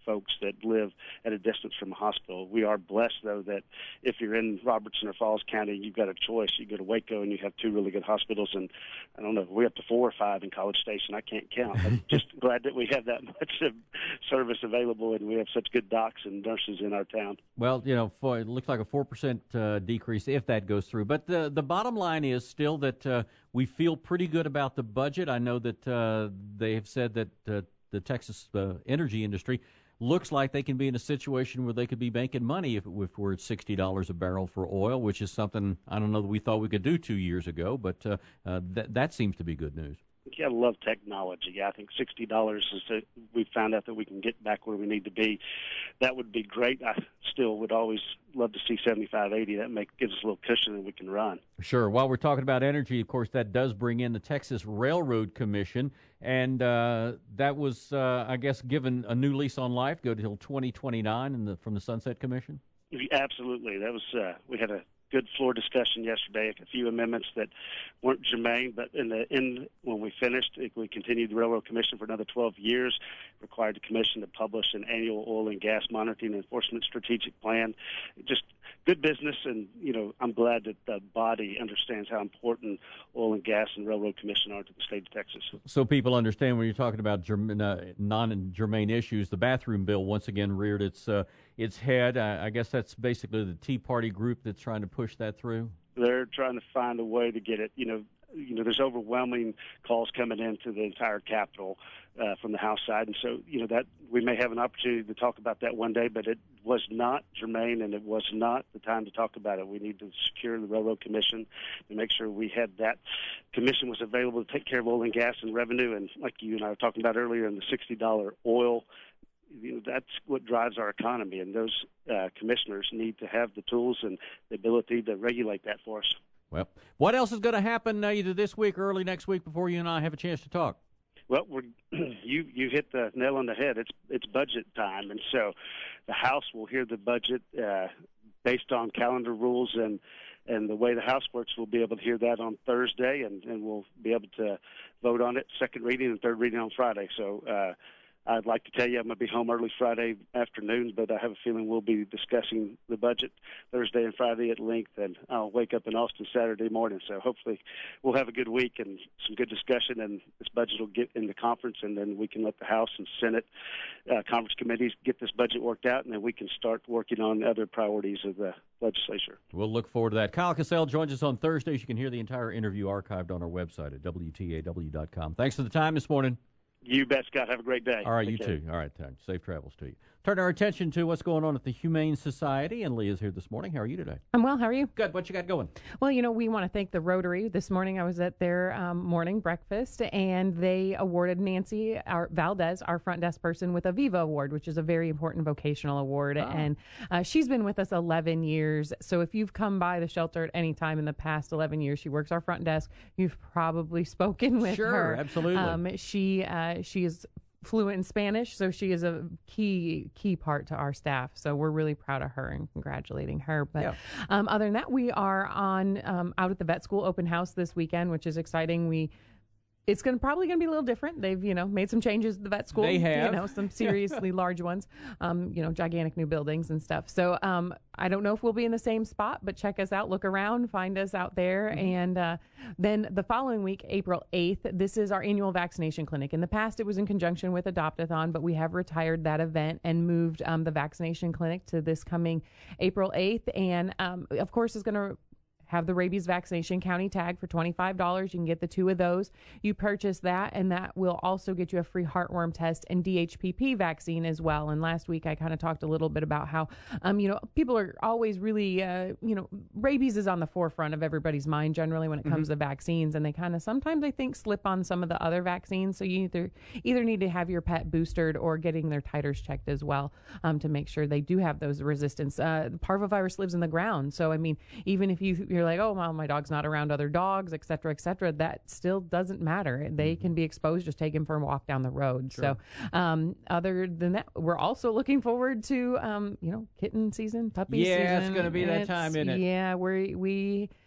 folks that live at a distance from a hospital. We are blessed, though, that if you're in Robertson or Falls County, you've got a choice. You go to Waco and you have two really good hospitals, and I don't know, we're up to four or five in College Station. I can't count. I'm just glad that we have that much of service available, and we have such good docs and nurses in our town. Well, you know, for, it looks like a four percent uh, decrease if that goes through. But the the bottom line is still that uh, we feel pretty good about the budget. I know that uh, they have said that uh, the Texas uh, energy industry looks like they can be in a situation where they could be making money if, if we're at sixty dollars a barrel for oil, which is something I don't know that we thought we could do two years ago, but uh, uh, th- that seems to be good news. You gotta love technology. I think sixty dollars is that we found out that we can get back where we need to be. That would be great. I still would always love to see seventy-five, eighty. That make gives us a little cushion and we can run. Sure. While we're talking about energy, of course, that does bring in the Texas Railroad Commission, and uh, that was, uh, I guess, given a new lease on life. Go till twenty twenty-nine, in the, from the Sunset Commission. Absolutely. That was uh, we had a good floor discussion yesterday, a few amendments that weren't germane, but in the end, when we finished, we continued the Railroad Commission for another twelve years, required the Commission to publish an annual oil and gas monitoring and enforcement strategic plan. Just good business, and, you know, I'm glad that the body understands how important oil and gas and Railroad Commission are to the state of Texas. So people understand when you're talking about germ- uh, non-germane issues, the bathroom bill once again reared its uh, its head. Uh, I guess that's basically the Tea Party group that's trying to push that through. They're trying to find a way to get it, you know, you know, there's overwhelming calls coming into the entire Capitol uh, from the House side, and so, you know, that we may have an opportunity to talk about that one day, but it was not germane, and it was not the time to talk about it. We need to secure the Railroad Commission and make sure we had that commission was available to take care of oil and gas and revenue, and like you and I were talking about earlier, in the sixty dollars oil, you know, that's what drives our economy, and those uh, commissioners need to have the tools and the ability to regulate that for us. Well, what else is going to happen uh, either this week or early next week before you and I have a chance to talk? Well, we're, you you hit the nail on the head. It's it's budget time, and so the House will hear the budget uh, based on calendar rules, and and the way the House works, we'll be able to hear that on Thursday, and, and we'll be able to vote on it second reading and third reading on Friday. So uh, I'd like to tell you I'm going to be home early Friday afternoon, but I have a feeling we'll be discussing the budget Thursday and Friday at length, and I'll wake up in Austin Saturday morning. So hopefully we'll have a good week and some good discussion, and this budget will get in the conference, and then we can let the House and Senate uh, conference committees get this budget worked out, and then we can start working on other priorities of the legislature. We'll look forward to that. Kyle Cassell joins us on Thursdays. You can hear the entire interview archived on our website at W T A W dot com. Thanks for the time this morning. You bet, Scott. Have a great day. All right, Take you care. too. All right, safe travels to you. Turn our attention to what's going on at the Humane Society, and Leah's here this morning. How are you today? I'm well. How are you? Good. What you got going? Well, you know, we want to thank the Rotary. This morning I was at their um, morning breakfast, and they awarded Nancy our, Valdez, our front desk person, with a Viva Award, which is a very important vocational award. Oh. And uh, she's been with us eleven years. So if you've come by the shelter at any time in the past eleven years, she works our front desk. You've probably spoken with Sure, her. absolutely. Um, she uh, she is fluent in Spanish, so she is a key key part to our staff. So we're really proud of her and congratulating her. But Yeah. um, other than that, we are on um, out at the vet school open house this weekend, which is exciting. We it's going to probably going to be a little different. They've you know made some changes at the vet school. They have. you know some seriously large ones. Um, you know gigantic new buildings and stuff. So um, I don't know if we'll be in the same spot, but check us out, look around, find us out there. Mm-hmm. And uh, then the following week, April eighth, this is our annual vaccination clinic. In the past, it was in conjunction with Adopt-a-thon, but we have retired that event and moved um, the vaccination clinic to this coming April eighth. And um, of course, it's going to have the rabies vaccination county tag for twenty-five dollars. You can get the two of those. You purchase that, and that will also get you a free heartworm test and D H P P vaccine as well. And last week, I kind of talked a little bit about how, um, you know, people are always really, uh, you know, rabies is on the forefront of everybody's mind generally when it comes Mhm. to vaccines, and they kind of sometimes I think slip on some of the other vaccines. So you either either need to have your pet boosted or getting their titers checked as well um, to make sure they do have those resistance. Uh, parvovirus lives in the ground, so I mean, even if you you're like, oh, well, my dog's not around other dogs, et cetera, et cetera, that still doesn't matter. They can be exposed. Just take them for a walk down the road. Sure. So um, other than that, we're also looking forward to, um, you know, kitten season, puppy season. Yeah, it's gonna be that It's- time, isn't it? Yeah, we we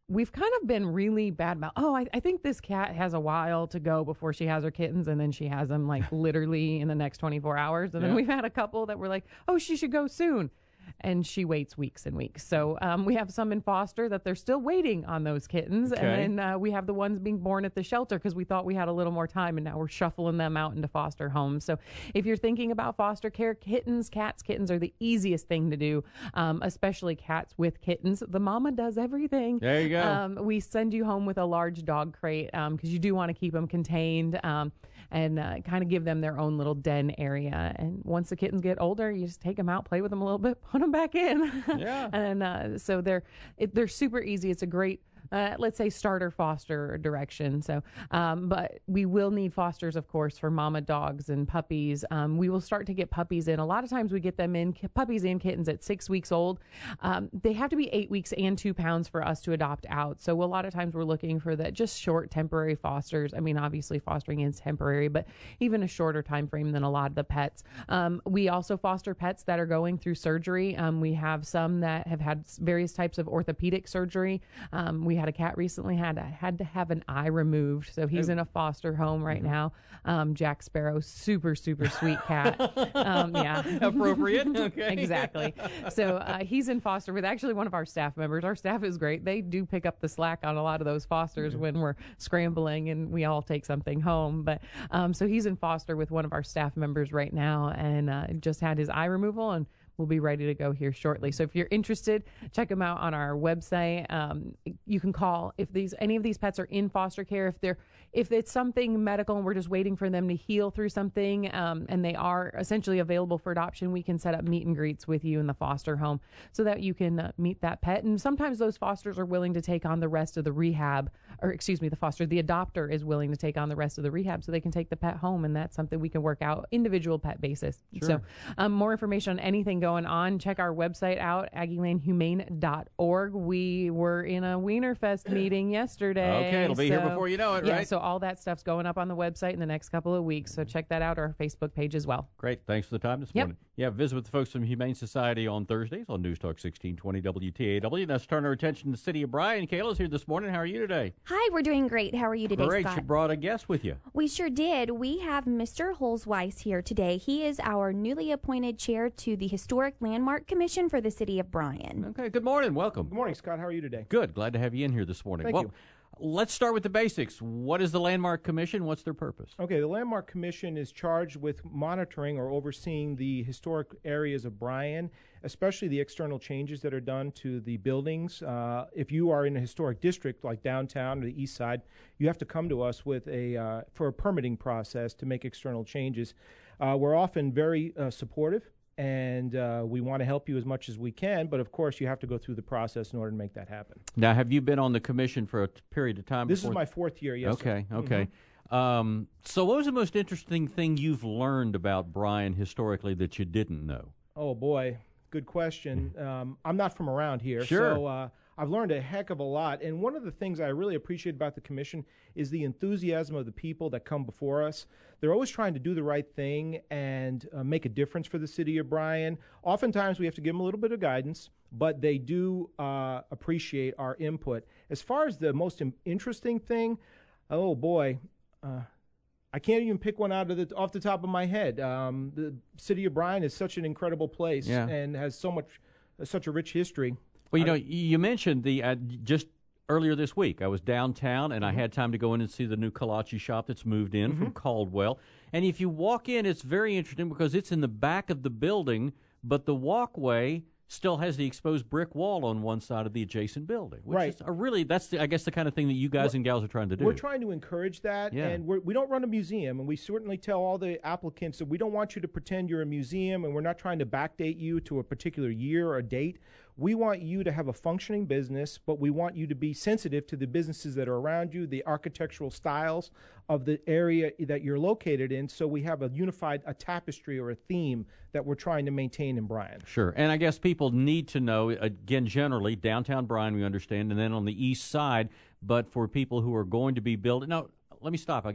we've kind of been really bad about, oh, I, I think this cat has a while to go before she has her kittens, and then she has them like literally in the next twenty-four hours. And Yeah. then we've had a couple that were like, oh, she should go soon. And she waits weeks and weeks. So um, we have some in foster that they're still waiting on those kittens. Okay. And then uh, we have the ones being born at the shelter because we thought we had a little more time, and now we're shuffling them out into foster homes. So if you're thinking about foster care, kittens, cats, kittens are the easiest thing to do, um, especially cats with kittens. The mama does everything. There you go. Um, we send you home with a large dog crate because um, you do want to keep them contained. Um, and uh, kind of give them their own little den area. And once the kittens get older, you just take them out, play with them a little bit, put them back in. Yeah. And uh, so they're it, they're super easy. It's a great, uh, let's say, starter foster direction. So, um, but we will need fosters, of course, for mama dogs and puppies. Um, we will start to get puppies in. A lot of times we get them in, puppies and kittens at six weeks old. Um, they have to be eight weeks and two pounds for us to adopt out. So a lot of times we're looking for that just short temporary fosters. I mean, obviously fostering is temporary, but even a shorter time frame than a lot of the pets. Um, we also foster pets that are going through surgery. Um, we have some that have had various types of orthopedic surgery. Um, we had a cat recently had had to have an eye removed, so he's in a foster home right Mm-hmm. now. Um, Jack Sparrow, super super sweet cat. um, yeah, appropriate. Okay, exactly. So uh, he's in foster with actually one of our staff members. Our staff is great. They do pick up the slack on a lot of those fosters Mm-hmm. when we're scrambling and we all take something home. But um, so he's in foster with one of our staff members right now, and uh, just had his eye removal, and we'll be ready to go here shortly. So if you're interested, check them out on our website. Um, you can call if these any of these pets are in foster care. If they're if it's something medical and we're just waiting for them to heal through something, um, and they are essentially available for adoption, we can set up meet and greets with you in the foster home so that you can uh, meet that pet. And sometimes those fosters are willing to take on the rest of the rehab, or excuse me, the foster, the adopter is willing to take on the rest of the rehab so they can take the pet home, and that's something we can work out individual pet basis. Sure. So um, more information on anything going on, check our website out, aggie land humane dot org. We were in a Wienerfest meeting yesterday. Okay, it'll be here so- before you know it, yeah, right? so all that stuff's going up on the website in the next couple of weeks, so check that out, our Facebook page as well. Great. Thanks for the time this Yep. morning. Yeah, visit with the folks from Humane Society on Thursdays on News Talk sixteen twenty W T A W. Let's turn our attention to the city of Bryan. Kayla's here this morning. How are you today? Hi, we're doing great. How are you today, Great. Scott? You brought a guest with you. We sure did. We have Mister Holzweiss here today. He is our newly appointed chair to the Historic Landmark Commission for the city of Bryan. Okay, good morning. Welcome. Good morning, Scott. How are you today? Good. Glad to have you in here this morning. Thank well, you. Let's start with the basics. What is the Landmark Commission? What's their purpose? Okay, the Landmark Commission is charged with monitoring or overseeing the historic areas of Bryan, especially the external changes that are done to the buildings. Uh, if you are in a historic district like downtown or the east side, you have to come to us with a uh, for a permitting process to make external changes. Uh, we're often very uh, supportive, and uh, we want to help you as much as we can, but of course you have to go through the process in order to make that happen. Now, have you been on the commission for a t- period of time? This before? is my fourth year, yes, sir. Okay, okay. Um, so what was the most interesting thing you've learned about Bryan historically that you didn't know? Oh, boy. Good question. Um, I'm not from around here, Sure. so uh, I've learned a heck of a lot. And one of the things I really appreciate about the commission is the enthusiasm of the people that come before us. They're always trying to do the right thing and uh, make a difference for the city of Bryan. Oftentimes we have to give them a little bit of guidance, but they do uh, appreciate our input. As far as the most im- interesting thing, oh, boy, uh, I can't even pick one out of the off the top of my head. Um, the city of Bryan is such an incredible place Yeah. and has so much, uh, such a rich history. Well, you I- know, you mentioned the uh, just earlier this week. I was downtown and I had time to go in and see the new kolache shop that's moved in from Caldwell. And if you walk in, it's very interesting because it's in the back of the building, but the walkway still has the exposed brick wall on one side of the adjacent building. Which Right. is a really, that's the, I guess the kind of thing that you guys and gals are trying to do. We're trying to encourage that, Yeah. and we're, we don't run a museum, and we certainly tell all the applicants that we don't want you to pretend you're a museum, and we're not trying to backdate you to a particular year or a date. We want you to have a functioning business, but we want you to be sensitive to the businesses that are around you, the architectural styles of the area that you're located in, so we have a unified, a tapestry or a theme that we're trying to maintain in Bryan. Sure. And I guess people need to know, again, generally, downtown Bryan, we understand, and then on the east side, but for people who are going to be building. Now, let me stop, I guess.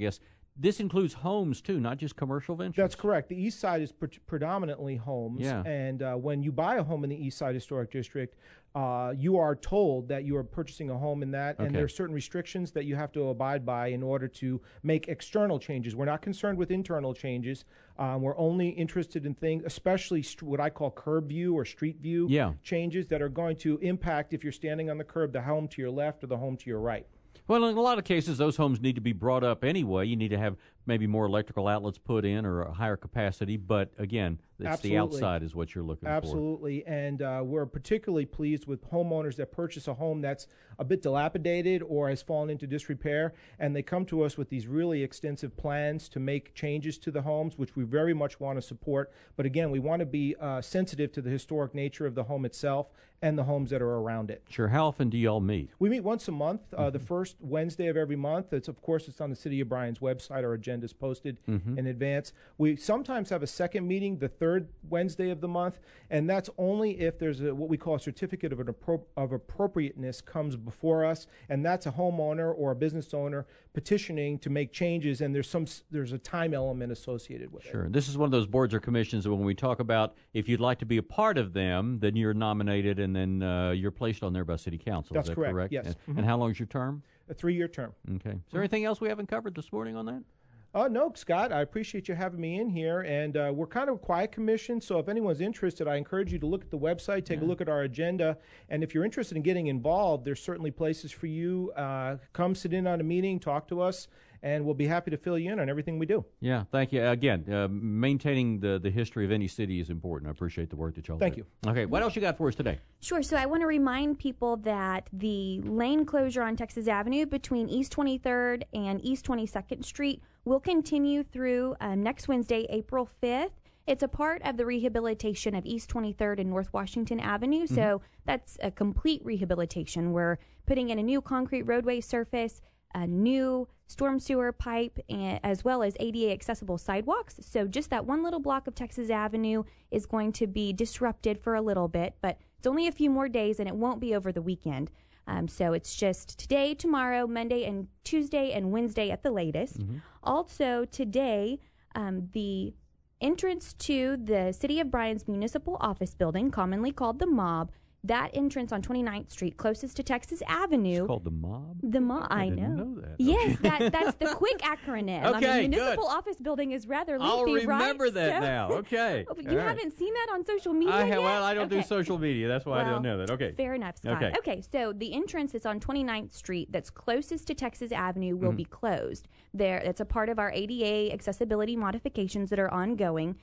this includes homes, too, not just commercial ventures. That's correct. The East Side is pre- predominantly homes. Yeah. And uh, when you buy a home in the East Side Historic District, uh, you are told that you are purchasing a home in that, Okay. and there are certain restrictions that you have to abide by in order to make external changes. We're not concerned with internal changes. Um, we're only interested in things, especially st- what I call curb view or street view Yeah. changes that are going to impact, if you're standing on the curb, the home to your left or the home to your right. Well, in a lot of cases, those homes need to be brought up anyway. You need to have maybe more electrical outlets put in or a higher capacity. But again, it's Absolutely. the outside is what you're looking Absolutely. And uh, we're particularly pleased with homeowners that purchase a home that's a bit dilapidated or has fallen into disrepair. And they come to us with these really extensive plans to make changes to the homes, which we very much want to support. But again, we want to be uh, sensitive to the historic nature of the home itself and the homes that are around it. for. Sure. How often do you all meet? We meet once a month, uh, the first Wednesday of every month. It's, of course, it's on the City of Bryan's website. Our agenda is posted Mhm. in advance. We sometimes have a second meeting, the third Wednesday of the month, and that's only if there's a, what we call a certificate of, an appro- of appropriateness comes before us, and that's a homeowner or a business owner petitioning to make changes, and there's some s- there's a time element associated with it. Sure. This is one of those boards or commissions that when we talk about if you'd like to be a part of them, then you're nominated and then uh, you're placed on there by City Council. That's is that correct, correct? yes. And, Mhm. and how long is your term? A three-year term. Okay. Is there anything else we haven't covered this morning on that? Uh, no, Scott, I appreciate you having me in here, and uh, we're kind of a quiet commission, so if anyone's interested, I encourage you to look at the website, take Yeah. a look at our agenda, and if you're interested in getting involved, there's certainly places for you. Uh, come sit in on a meeting, talk to us, and we'll be happy to fill you in on everything we do. Yeah, thank you. Again, uh, maintaining the, the history of any city is important. I appreciate the work that y'all Thank do. you. Okay, what else you got for us today? Sure. So I want to remind people that the lane closure on Texas Avenue between East twenty-third and East twenty-second Street will continue through uh, next Wednesday, April fifth. It's a part of the rehabilitation of East twenty-third and North Washington Avenue. So Mhm. that's a complete rehabilitation. We're putting in a new concrete roadway surface, a new storm sewer pipe, and, as well as A D A accessible sidewalks. So just that one little block of Texas Avenue is going to be disrupted for a little bit, but it's only a few more days and it won't be over the weekend. Um, so it's just today, tomorrow, Monday, and Tuesday, and Wednesday at the latest. Mhm. Also today, um, the entrance to the City of Bryan's municipal office building, commonly called the Mob, that entrance on twenty-ninth Street, closest to Texas Avenue. It's called the Mob? The Mob, I, I didn't know. know that. Yes, Okay. that that's the quick acronym. I Okay, mean, municipal good. office building is rather I'll lengthy, right? remember that So- now. Okay. Oh, but All you right. haven't seen that on social media I yet? have, well, I don't do Okay. social media. That's why I Well, don't know that. Okay. Fair enough, Scott. Okay. Okay. So the entrance that's on twenty-ninth Street that's closest to Texas Avenue will Mhm. be closed. There, that's a part of our A D A accessibility modifications that are ongoing.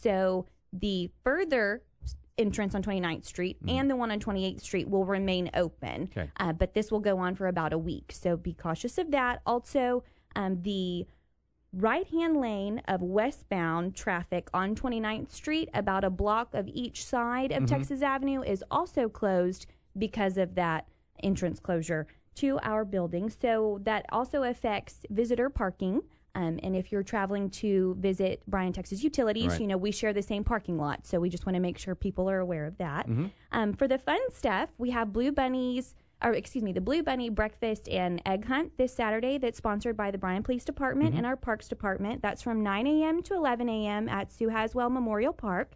So the further entrance on twenty-ninth Street and the one on twenty-eighth Street will remain open. Okay. Uh, but this will go on for about a week. So be cautious of that. Also, um, the right-hand lane of westbound traffic on twenty-ninth Street, about a block of each side of Mhm. Texas Avenue, is also closed because of that entrance closure to our building. So that also affects visitor parking. Um, and if you're traveling to visit Bryan, Texas Utilities, Right. you know, we share the same parking lot. So we just want to make sure people are aware of that. Mhm. Um, for the fun stuff, we have Blue Bunnies, or excuse me, the Blue Bunny Breakfast and Egg Hunt this Saturday that's sponsored by the Bryan Police Department Mhm. and our Parks Department. That's from nine a.m. to eleven a.m. at Sue Haswell Memorial Park.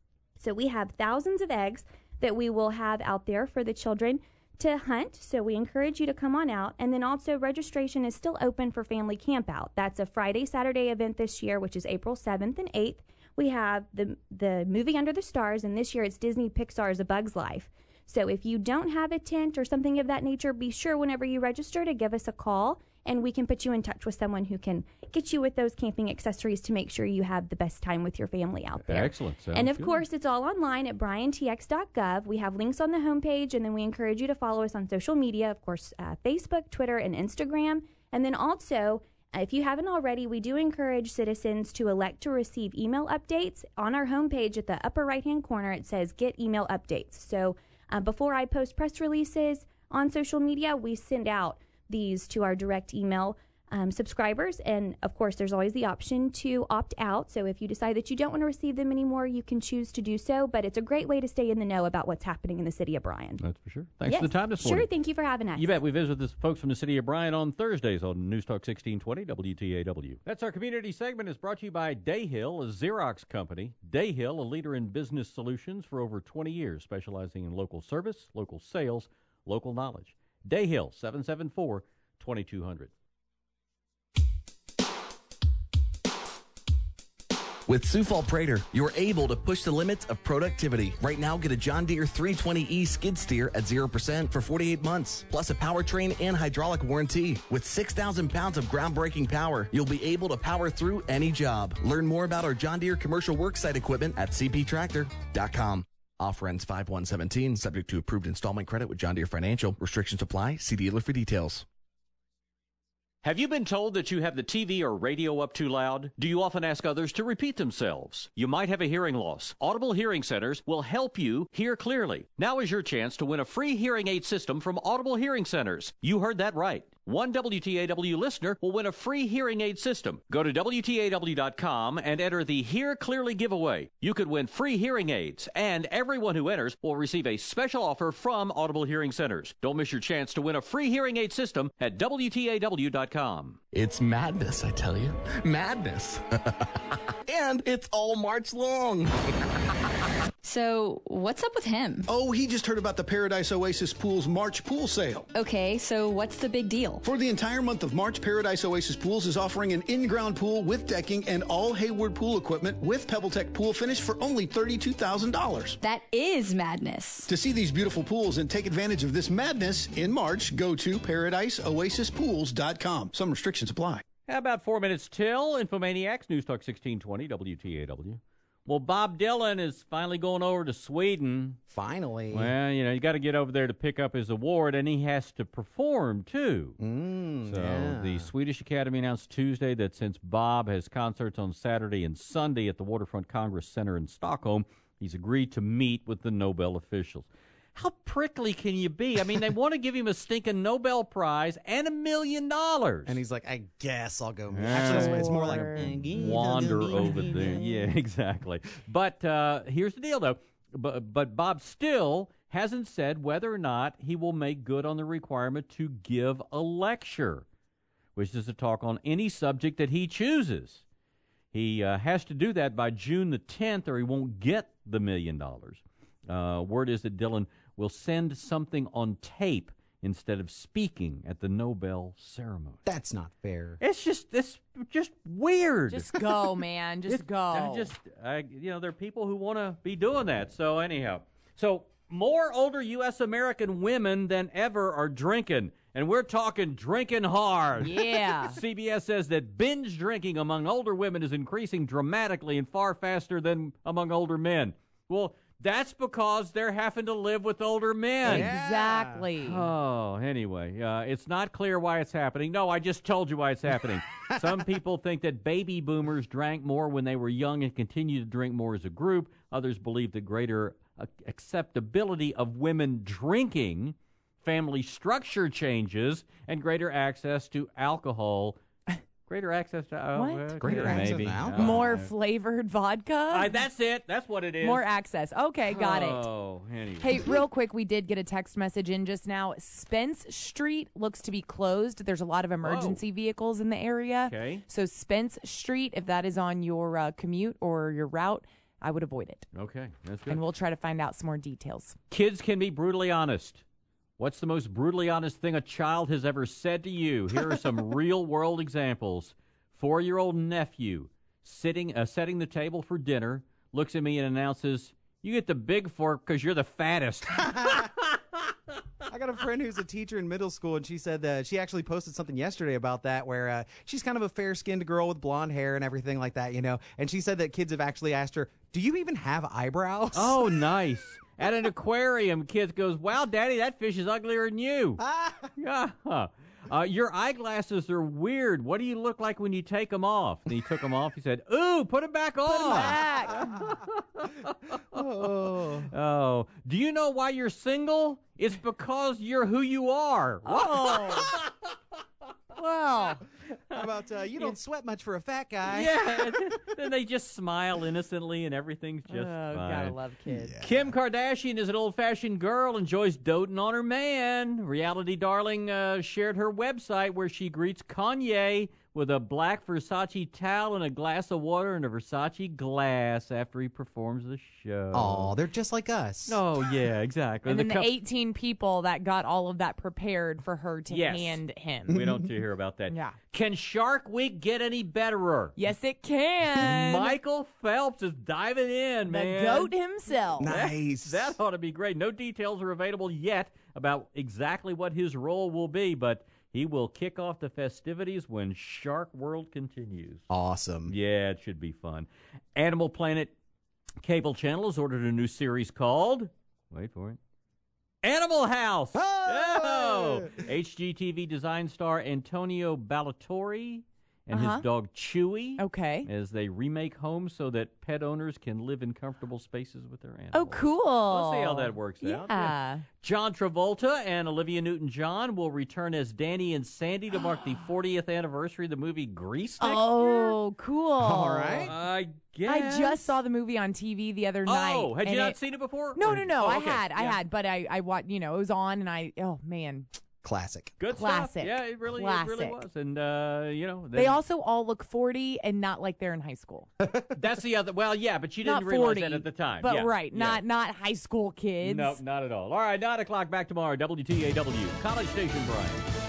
So we have thousands of eggs that we will have out there for the children to hunt. So we encourage you to come on out. And then also registration is still open for Family Campout. That's a Friday, Saturday event this year, which is April seventh and eighth. We have the the movie Under the Stars, and this year it's Disney Pixar's A Bug's Life. So if you don't have a tent or something of that nature, be sure whenever you register to give us a call, and we can put you in touch with someone who can get you with those camping accessories to make sure you have the best time with your family out there. Excellent. Sounds And of good. course, it's all online at bryan t x dot gov. We have links on the homepage, and then we encourage you to follow us on social media, of course, uh, Facebook, Twitter, and Instagram. And then also, uh, if you haven't already, we do encourage citizens to elect to receive email updates. On our homepage at the upper right-hand corner, it says Get Email Updates. So uh, before I post press releases on social media, we send out these to our direct email um, subscribers. And, of course, there's always the option to opt out. So if you decide that you don't want to receive them anymore, you can choose to do so. But it's a great way to stay in the know about what's happening in the city of Bryan. That's for sure. Thanks yes. for the time this morning. Sure, thank you for having us. You bet. We visit with the folks from the city of Bryan on Thursdays on News Talk sixteen twenty W T A W. That's our community segment. Is brought to you by Dayhill, a Xerox company. Dayhill, a leader in business solutions for over twenty years, specializing in local service, local sales, local knowledge. Dayhill, seven seven four, two two zero zero. With Sufal Prater, you're able to push the limits of productivity. Right now, get a John Deere three twenty E skid steer at zero percent for forty-eight months, plus a powertrain and hydraulic warranty. With six thousand pounds of groundbreaking power, you'll be able to power through any job. Learn more about our John Deere commercial worksite equipment at c p tractor dot com. Offer ends five one seventeen, subject to approved installment credit with John Deere Financial. Restrictions apply. See dealer for details. Have you been told that you have the T V or radio up too loud? Do you often ask others to repeat themselves? You might have a hearing loss. Audible Hearing Centers will help you hear clearly. Now is your chance to win a free hearing aid system from Audible Hearing Centers. You heard that right. One W T A W listener will win a free hearing aid system. Go to W T A W dot com and enter the Hear Clearly giveaway. You could win free hearing aids, and everyone who enters will receive a special offer from Audible Hearing Centers. Don't miss your chance to win a free hearing aid system at W T A W dot com. It's madness, I tell you. Madness. And it's all March long. So, what's up with him? Oh, he just heard about the Paradise Oasis Pools March pool sale. Okay, so what's the big deal? For the entire month of March, Paradise Oasis Pools is offering an in-ground pool with decking and all Hayward pool equipment with PebbleTech pool finish for only thirty-two thousand dollars. That is madness. To see these beautiful pools and take advantage of this madness in March, go to paradise oasis pools dot com. Some restrictions apply. How about four minutes till Infomaniacs, News Talk sixteen twenty W T A W. Well, Bob Dylan is finally going over to Sweden. Finally. Well, you know, you got to get over there to pick up his award, and he has to perform, too. Mm, so yeah. the Swedish Academy announced Tuesday that since Bob has concerts on Saturday and Sunday at the Waterfront Congress Center in Stockholm, he's agreed to meet with the Nobel officials. How prickly can you be? I mean, they want to give him a stinking Nobel Prize and a million dollars. And he's like, I guess I'll go. Yeah. Actually, it's, it's more like wander over there. Yeah, exactly. But uh, here's the deal, though. But, but Bob still hasn't said whether or not he will make good on the requirement to give a lecture, which is to talk on any subject that he chooses. He uh, has to do that by June the tenth, or he won't get the million dollars. Uh, word is that Dylan will send something on tape instead of speaking at the Nobel ceremony. That's not fair. It's just it's just weird. Just go, man. Just It- go. I just I, you know, there are people who want to be doing that. So anyhow, so more older U S American women than ever are drinking, and we're talking drinking hard. Yeah. C B S says that binge drinking among older women is increasing dramatically and far faster than among older men. Well, that's because they're having to live with older men. Exactly. Oh, anyway, uh, it's not clear why it's happening. No, I just told you why it's happening. Some people think that baby boomers drank more when they were young and continue to drink more as a group. Others believe that greater uh, acceptability of women drinking, family structure changes, and greater access to alcohol. Greater access to uh, What? uh, Greater yeah, access maybe. to alcohol? Uh, More flavored vodka? I, that's it. That's what it is. More access. Okay, got it. Oh, anyway. Hey, real quick, we did get a text message in just now. Spence Street looks to be closed. There's a lot of emergency vehicles in the area. Okay. So Spence Street, if that is on your uh, commute or your route, I would avoid it. Okay, that's good. And we'll try to find out some more details. Kids can be brutally honest. What's the most brutally honest thing a child has ever said to you? Here are some real-world examples. Four-year-old nephew sitting, uh, setting the table for dinner, looks at me and announces, "You get the big fork because you're the fattest." I got a friend who's a teacher in middle school, and she said that she actually posted something yesterday about that, where uh, she's kind of a fair-skinned girl with blonde hair and everything like that, you know. And she said that kids have actually asked her, "Do you even have eyebrows?" Oh, nice. At an aquarium, kids goes, "Wow, Daddy, that fish is uglier than you." Yeah. Uh, your eyeglasses are weird. What do you look like when you take them off? And he took them off. He said, "Ooh, put them back on." Put 'em back. oh. Oh. Do you know why you're single? It's because you're who you are. Oh. Well, how about uh, you don't sweat much for a fat guy? Yeah, then they just smile innocently and everything's just oh, fine. gotta love kids. Yeah. Kim Kardashian is an old-fashioned girl, enjoys doting on her man. Reality darling uh, shared her website where she greets Kanye with a black Versace towel and a glass of water in a Versace glass after he performs the show. Oh, they're just like us. Oh, yeah, exactly. And then the cup- eighteen people that got all of that prepared for her to Yes. hand him. We don't hear about that. Yeah. Can Shark Week get any betterer? Yes, it can. Michael Phelps is diving in, the man. goat himself. Nice. That, that ought to be great. No details are available yet about exactly what his role will be, but he will kick off the festivities when Shark World continues. Awesome. Yeah, it should be fun. Animal Planet Cable Channel has ordered a new series called, wait for it, Animal House. Oh! H G T V design star Antonio Ballatore and Uh-huh. his dog Chewy. Okay. As they remake homes so that pet owners can live in comfortable spaces with their animals. Oh, cool. We'll see how that works yeah. out. Yeah. John Travolta and Olivia Newton-John will return as Danny and Sandy to mark the fortieth anniversary of the movie Grease next Oh, year. cool. All right. I guess. I just saw the movie on T V the other night. Oh, had you and not it- seen it before? No, Or- no, no. oh, I okay. had, I Yeah. had, but I, I watched. You know, it was on, and I, oh man, Classic. Good Classic. stuff. Yeah, it really, it really Classic. was. And, uh, you know. they also all look forty and not like they're in high school. That's the other. Well, yeah, but you didn't Not realize forty, that at the time. But Yeah, right, yeah. not not high school kids. No, not at all. All right, nine o'clock back tomorrow. W T A W, College Station, Brian.